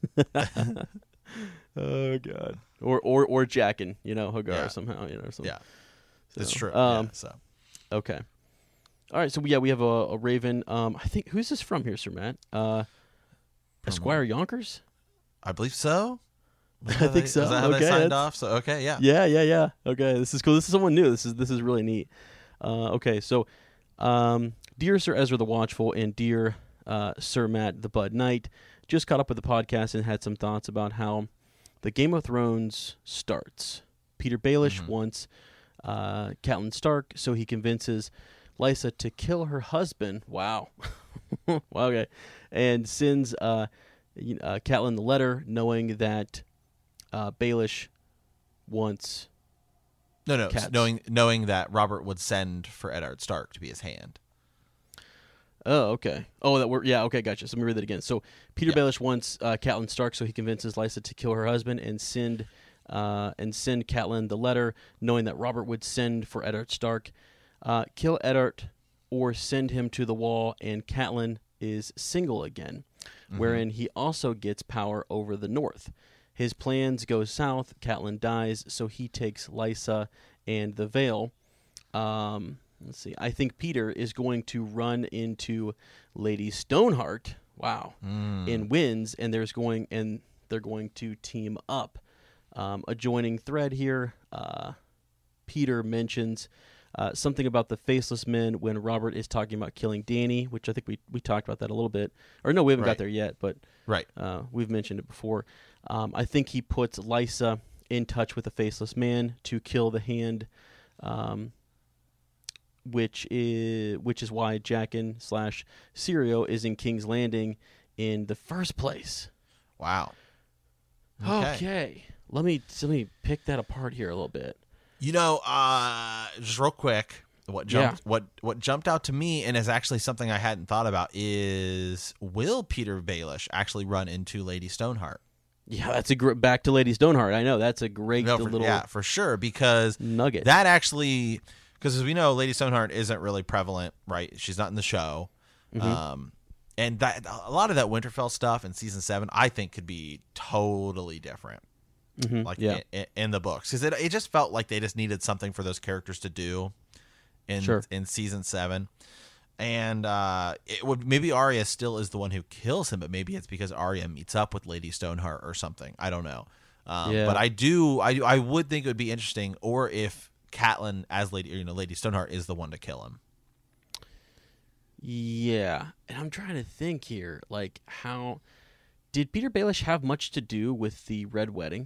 Oh god. Or or or Jaqen, you know, Hagar yeah. somehow, you know, something. Yeah. So, That's true. Um, yeah, so. Okay. All right, so yeah, we have a, a Raven. Um, I think who's this from here, Sir Matt? Uh, Esquire Yonkers. I believe so. I think they, so. Is that how okay, they signed off? So okay, yeah. Yeah, yeah, yeah. Okay, this is cool. This is someone new. This is this is really neat. Uh, okay, so, um, dear Sir Ezra the Watchful and dear uh, Sir Matt the Bud Knight, just caught up with the podcast and had some thoughts about how the Game of Thrones starts. Peter Baelish mm-hmm. wants uh, Catelyn Stark, so he convinces Lysa to kill her husband. Wow. wow. Okay. And sends uh, uh, Catelyn the letter, knowing that uh, Baelish wants. No, no. Cats. Knowing knowing that Robert would send for Eddard Stark to be his hand. Oh, okay. Oh, that were yeah. Okay, gotcha. So let me read that again. So Peter yeah. Baelish wants uh, Catelyn Stark, so he convinces Lysa to kill her husband and send uh, and send Catelyn the letter, knowing that Robert would send for Eddard Stark. Uh, kill Eddard or send him to the wall, and Catelyn is single again, mm-hmm. wherein he also gets power over the north. His plans go south. Catelyn dies, so he takes Lysa and the Vale. Um, let's see. I think Peter is going to run into Lady Stoneheart. Wow, mm. and wins, and there's going and they're going to team up Um, a joining thread here. Uh, Peter mentions uh, something about the faceless men when Robert is talking about killing Danny, which I think we, we talked about that a little bit. Or no, we haven't Right. got there yet, but Right. uh, we've mentioned it before. Um, I think he puts Lysa in touch with the faceless man to kill the hand, um, which is which is why Jaqen slash Sirio is in King's Landing in the first place. Wow. Okay. Okay. Let me let me pick that apart here a little bit. You know, uh, just real quick, what jumped Yeah. what what jumped out to me, and is actually something I hadn't thought about, is will Peter Baelish actually run into Lady Stoneheart? Yeah, that's a gr- back to Lady Stoneheart. I know that's a great No, for, little yeah, for sure, because nugget. that actually, because as we know, Lady Stoneheart isn't really prevalent, right? She's not in the show, Mhm. um, and that a lot of that Winterfell stuff in season seven, I think, could be totally different. Mhm, Like yeah. in, in the books, because it, it just felt like they just needed something for those characters to do in Sure. in season seven, and uh, it would maybe Arya still is the one who kills him, but maybe it's because Arya meets up with Lady Stoneheart or something. I don't know, um, Yeah. but I do I do- I would think it would be interesting, or if Catelyn as Lady you know Lady Stoneheart is the one to kill him. Yeah, and I'm trying to think here, like how did Peter Baelish have much to do with the Red Wedding?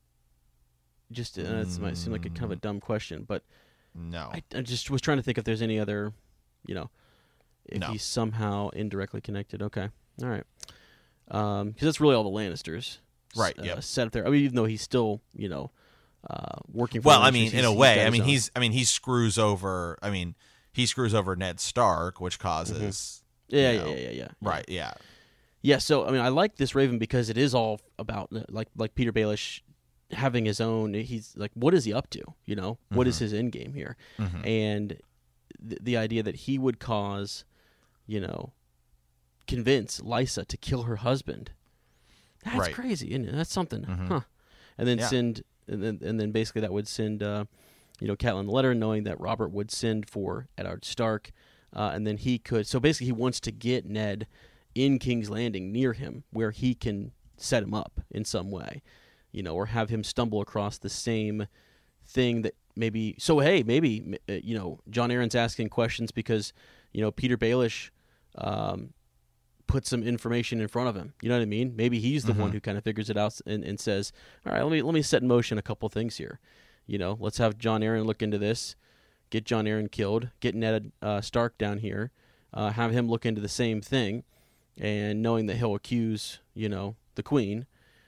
Just uh, it might seem like a kind of a dumb question, but No, I, I just was trying to think if there's any other, you know, if No. he's somehow indirectly connected. Okay, all right, because that's really all the Lannisters, Right, Uh, yep. set up there. I mean, even though he's still, you know, uh, working. for well, the I Lannisters, mean, in he's- a he's way, got I his mean, own. he's I mean he screws over. I mean, he screws over Ned Stark, which causes yeah, you yeah, know, yeah, yeah, yeah, right, yeah. Yeah, so I mean, I like this Raven because it is all about uh, like like Peter Baelish having his own. He's like, what is he up to? You know, what is his end game here? Mhm. And th- the idea that he would cause, you know, convince Lysa to kill her husband. That's Right. crazy, isn't it? That's something, Mhm. huh? And then Yeah. send, and then and then basically that would send, uh, you know, Catelyn the letter, knowing that Robert would send for Eddard Stark, uh, and then he could. So basically, he wants to get Ned in King's Landing near him, where he can set him up in some way, you know, or have him stumble across the same thing that maybe. So hey, maybe uh, you know, John Aaron's asking questions because you know Peter Baelish. Um, put some information in front of him. You know what I mean? Maybe he's the one Mhm. who kind of figures it out and, and says, "All right, let me let me set in motion a couple things here. You know, let's have John Aaron look into this, get John Aaron killed, get Ned uh, Stark down here, uh, have him look into the same thing, and knowing that he'll accuse, you know, the Queen,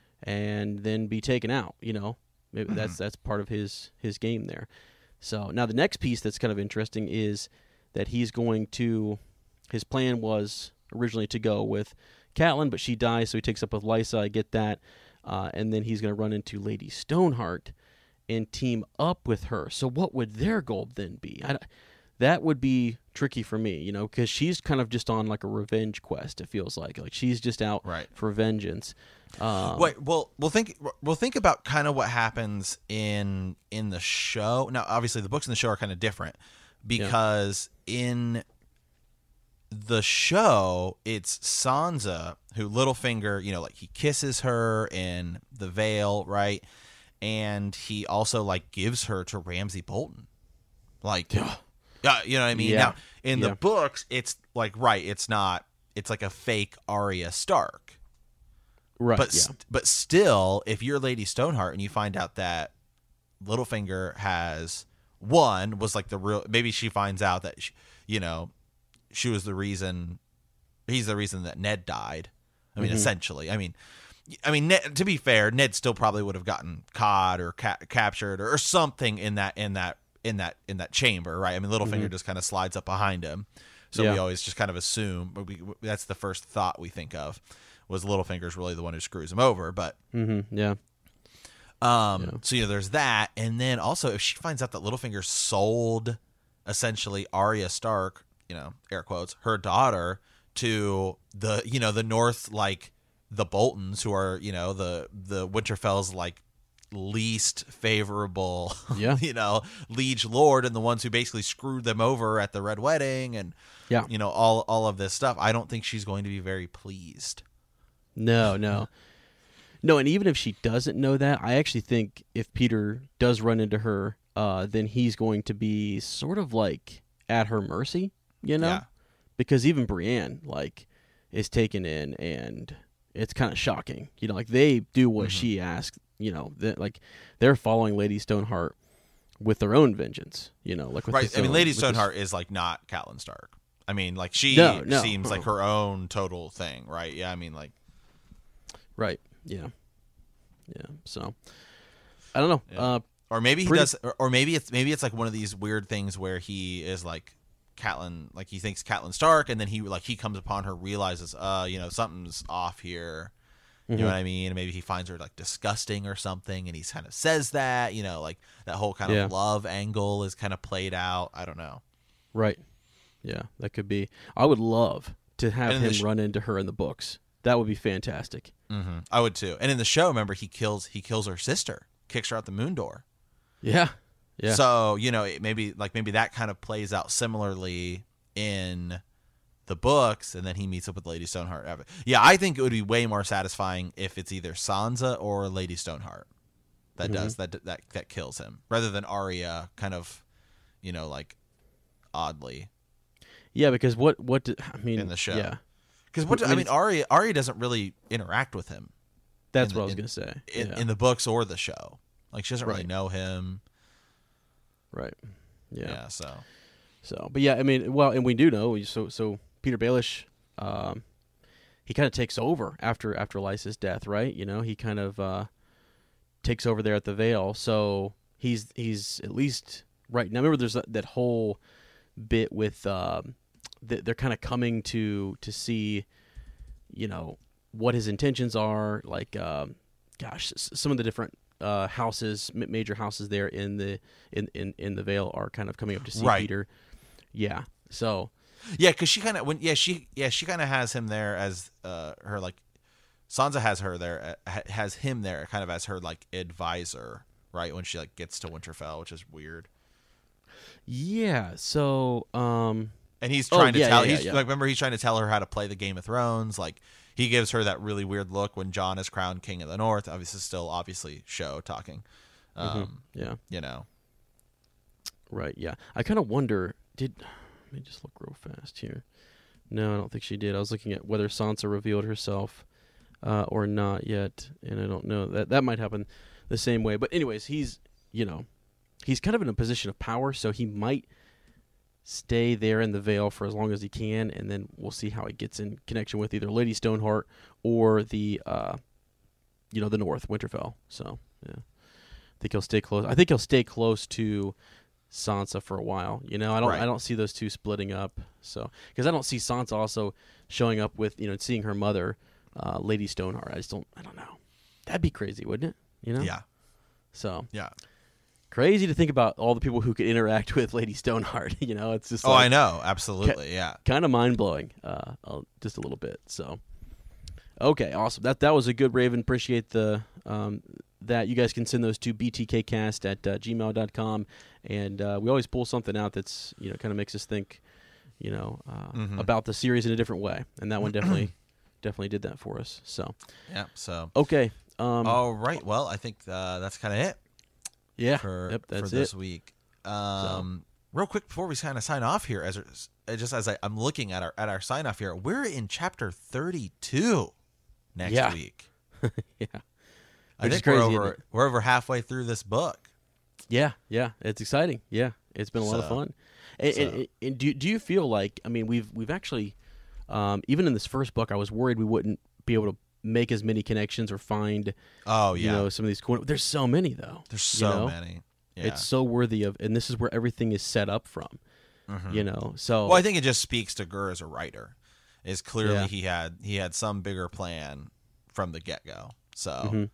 and then be taken out. You know, maybe that's that's part of his his game there. So now the next piece that's kind of interesting is that he's going to. His plan was originally to go with Catelyn, but she dies, so he takes up with Lysa. I get that, uh, and then he's going to run into Lady Stoneheart and team up with her. So what would their goal then be? I, that would be tricky for me, you know, because she's kind of just on like a revenge quest. It feels like like she's just out Right. for vengeance. Um, Wait, well, we'll think we'll think about kind of what happens in in the show. Now, obviously, the books in the show are kind of different because in the show, it's Sansa who Littlefinger, you know, like he kisses her in the Vale, right? And he also like gives her to Ramsay Bolton, like, yeah, you know what I mean. Yeah. Now, in Yeah. the books, it's like right, it's not, it's like a fake Arya Stark. right? But yeah. st- but still, if you're Lady Stoneheart and you find out that Littlefinger has one was like the real, maybe she finds out that she, you know she was the reason, he's the reason that Ned died. I mean, Mhm. essentially. I mean, I mean, Ned, to be fair, Ned still probably would have gotten caught or ca- captured or, or something in that in that in that in that chamber, right? I mean, Littlefinger Mhm. just kind of slides up behind him, so Yeah. we always just kind of assume. But we, that's the first thought we think of, was Littlefinger's really the one who screws him over. But Mm-hmm. Yeah. um, Yeah. so you know, there's that, and then also if she finds out that Littlefinger sold essentially Arya Stark, you know, air quotes, her daughter to the you know the North, like the Boltons, who are you know the the Winterfell's like least favorable, Yeah. you know, liege lord, and the ones who basically screwed them over at the Red Wedding, and Yeah. you know all all of this stuff. I don't think she's going to be very pleased. No, no. No, and even if she doesn't know that, I actually think if Peter does run into her, uh, then he's going to be sort of like at her mercy, you know? Yeah. Because even Brienne, like, is taken in, and it's kind of shocking. You know, like, they do what Mhm. she asks, you know, that like, they're following Lady Stoneheart with their own vengeance, you know, like with Right. this I mean, own- Lady with this- Stoneheart is like not Catelyn Stark. I mean, like she No, no. seems like her own total thing, right? Yeah. I mean, like, Right. Yeah. Yeah. So, I don't know. Yeah. Uh, or maybe he Pretty- does, or, or maybe it's maybe it's like one of these weird things where he is like Catelyn, like he thinks Catelyn Stark, and then he like he comes upon her, realizes, uh, you know, something's off here. You know mhm. what I mean? And maybe he finds her like disgusting or something, and he kind of says that, you know, like that whole kind Yeah. of love angle is kind of played out. I don't know. Right. Yeah, that could be. I would love to have And in him the sh- run into her in the books. That would be fantastic. Mm-hmm. I would too. And in the show, remember he kills he kills her sister, kicks her out the moon door. Yeah. Yeah. So you know, it maybe like maybe that kind of plays out similarly in the books, and then he meets up with Lady Stoneheart. Yeah, I think it would be way more satisfying if it's either Sansa or Lady Stoneheart that Mhm. does that that that kills him, rather than Arya, kind of, you know, like oddly yeah, because what what do, I mean in the show. Yeah. Because what I I mean, mean, it's- Arya Arya doesn't really interact with him That's in what I the- was going to say. in, yeah. in the books or the show. Like she doesn't really Right. know him. right. Yeah. Yeah. So So, but yeah, I mean, well, and we do know so so Peter Baelish um he kind of takes over after after Lysa's death, right? You know, he kind of uh takes over there at the Vale. So, he's he's at least right. Now remember there's that, that whole bit with um th- they're kind of coming to to see, you know, what his intentions are, like um gosh, s- some of the different uh houses, ma- major houses there in the in, in in the Vale are kind of coming up to see Right. Peter. Yeah. So, yeah, because she kind of when yeah she yeah she kind of has him there as uh her like Sansa has her there uh, ha- has him there kind of as her like advisor, right, when she like gets to Winterfell, which is weird. yeah, so um And he's Oh, trying to yeah, tell yeah, he's yeah. like remember he's trying to tell her how to play the Game of Thrones. Like he gives her that really weird look when Jon is crowned King of the North. Obviously, still obviously show talking. Um, yeah, You know, right, yeah. I kind of wonder did let me just look real fast here. No, I don't think she did. I was looking at whether Sansa revealed herself uh, or not yet, and I don't know. That that might happen the same way. But anyways, he's, you know, he's kind of in a position of power, so he might stay there in the Vale for as long as he can, and then we'll see how he gets in connection with either Lady Stoneheart or the, uh, you know, the North, Winterfell. So, yeah. I think he'll stay close. I think he'll stay close to Sansa for a while. You know, I don't Right. I don't see those two splitting up. So, because I don't see Sansa also showing up with, you know, seeing her mother, uh, Lady Stoneheart. I just don't, I don't know. That'd be crazy, wouldn't it? You know? yeah, So, yeah. crazy to think about all the people who could interact with Lady Stoneheart. You know, it's just Oh, like, I know, absolutely, yeah. kind of mind blowing, uh, uh, just a little bit. So, okay, awesome. That that was a good Raven. Appreciate the um, that. You guys can send those to b t k cast at uh, gmail dot com, and uh, we always pull something out that's, you know, kind of makes us think, you know, uh, Mhm. about the series in a different way, and that one definitely definitely did that for us. So, Yeah. So, okay, um, all right. Well, I think uh, that's kind of it yeah, for yep, for that's this it. week. Um, real quick before we kind of sign off here, as uh, just as I, I'm looking at our at our sign off here, we're in chapter thirty-two next Yeah. week. Yeah, I Which is think we're crazy, isn't over it? we're over halfway through this book. yeah, yeah. It's exciting. Yeah, it's been a lot of So- fun. And, so- and, and do do you feel like, I mean, we've we've actually, um, even in this first book, I was worried we wouldn't be able to make as many connections or find, Oh you yeah, know, some of these. co- There's so many though. there's you so know? many. Yeah. It's so worthy of, and this is where everything is set up from. Mhm. You know, so Well, I think it just speaks to Gur as a writer. Is clearly Yeah. he had he had some bigger plan from the get go. So Mhm.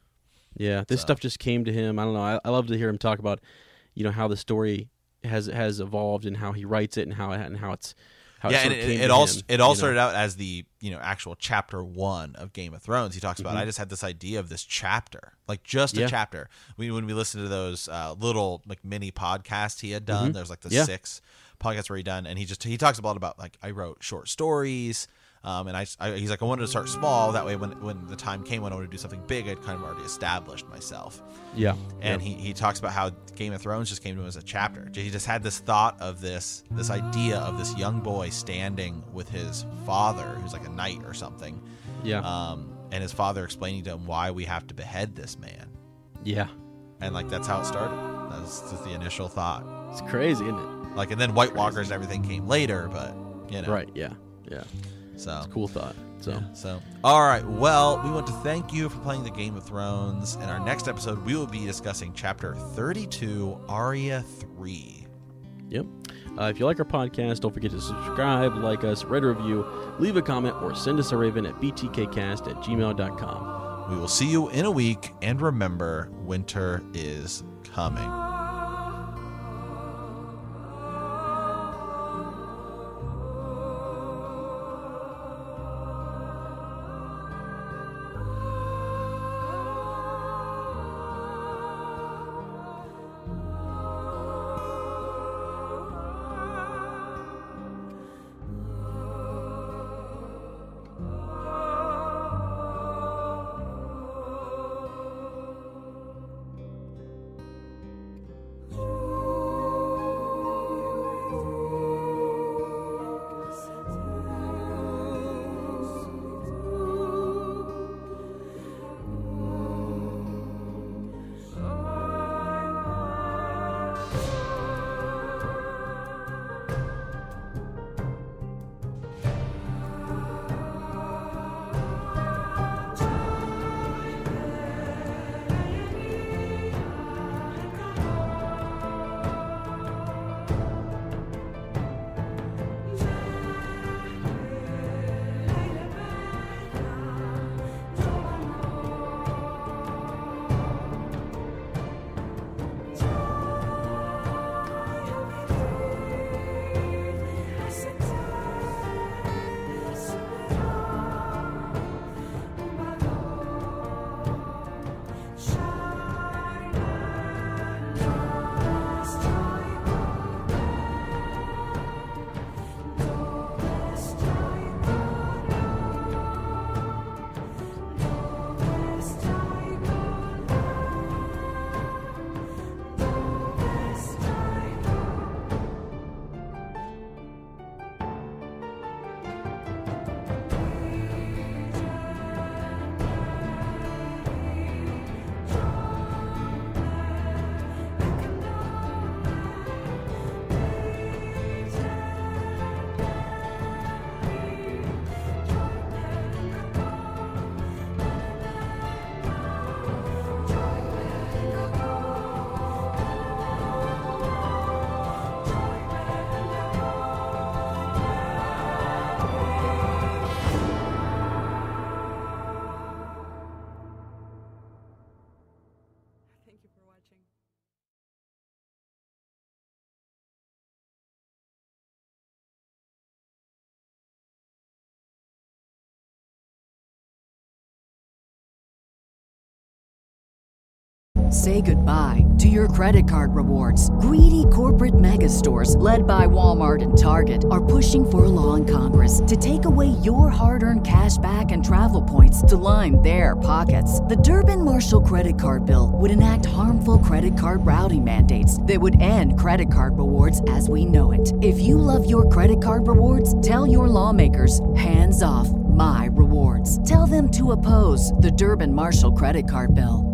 yeah, this So. stuff just came to him. I don't know. I, I love to hear him talk about, you know, how the story has has evolved and how he writes it and how and how it's how yeah, it, and sort of it, came it to all him, it all you know? started out as the you know actual chapter one of Game of Thrones. He talks about Mhm. I just had this idea of this chapter, like just Yeah. a chapter. We when we listened to those uh, little like mini podcasts he had done. Mhm. There's like the Yeah. six podcasts where he done, and he just he talks a lot about like I wrote short stories. Um, and I, I, he's like, I wanted to start small. That way, when when the time came when I wanted to do something big, I'd kind of already established myself. Yeah. And yeah. he, he talks about how Game of Thrones just came to him as a chapter. He just had this thought of this this idea of this young boy standing with his father, who's like a knight or something. Yeah. Um, and his father explaining to him why we have to behead this man. Yeah. And like that's how it started. That was just the initial thought. It's crazy, isn't it? Like, and then White Walkers and everything came later, but you know. Right. Yeah. Yeah. So it's a cool thought. So. Yeah, so, all right. Well, we want to thank you for playing the Game of Thrones. In our next episode, we will be discussing Chapter thirty-two, Arya three. Yep. Uh, if you like our podcast, don't forget to subscribe, like us, write a review, leave a comment, or send us a raven at b t k cast at gmail dot com. We will see you in a week, and remember, winter is coming. Say goodbye to your credit card rewards. Greedy corporate mega stores, led by Walmart and Target, are pushing for a law in Congress to take away your hard-earned cash back and travel points to line their pockets. The Durbin-Marshall credit card bill would enact harmful credit card routing mandates that would end credit card rewards as we know it. If you love your credit card rewards, tell your lawmakers, hands off my rewards. Tell them to oppose the Durbin-Marshall credit card bill.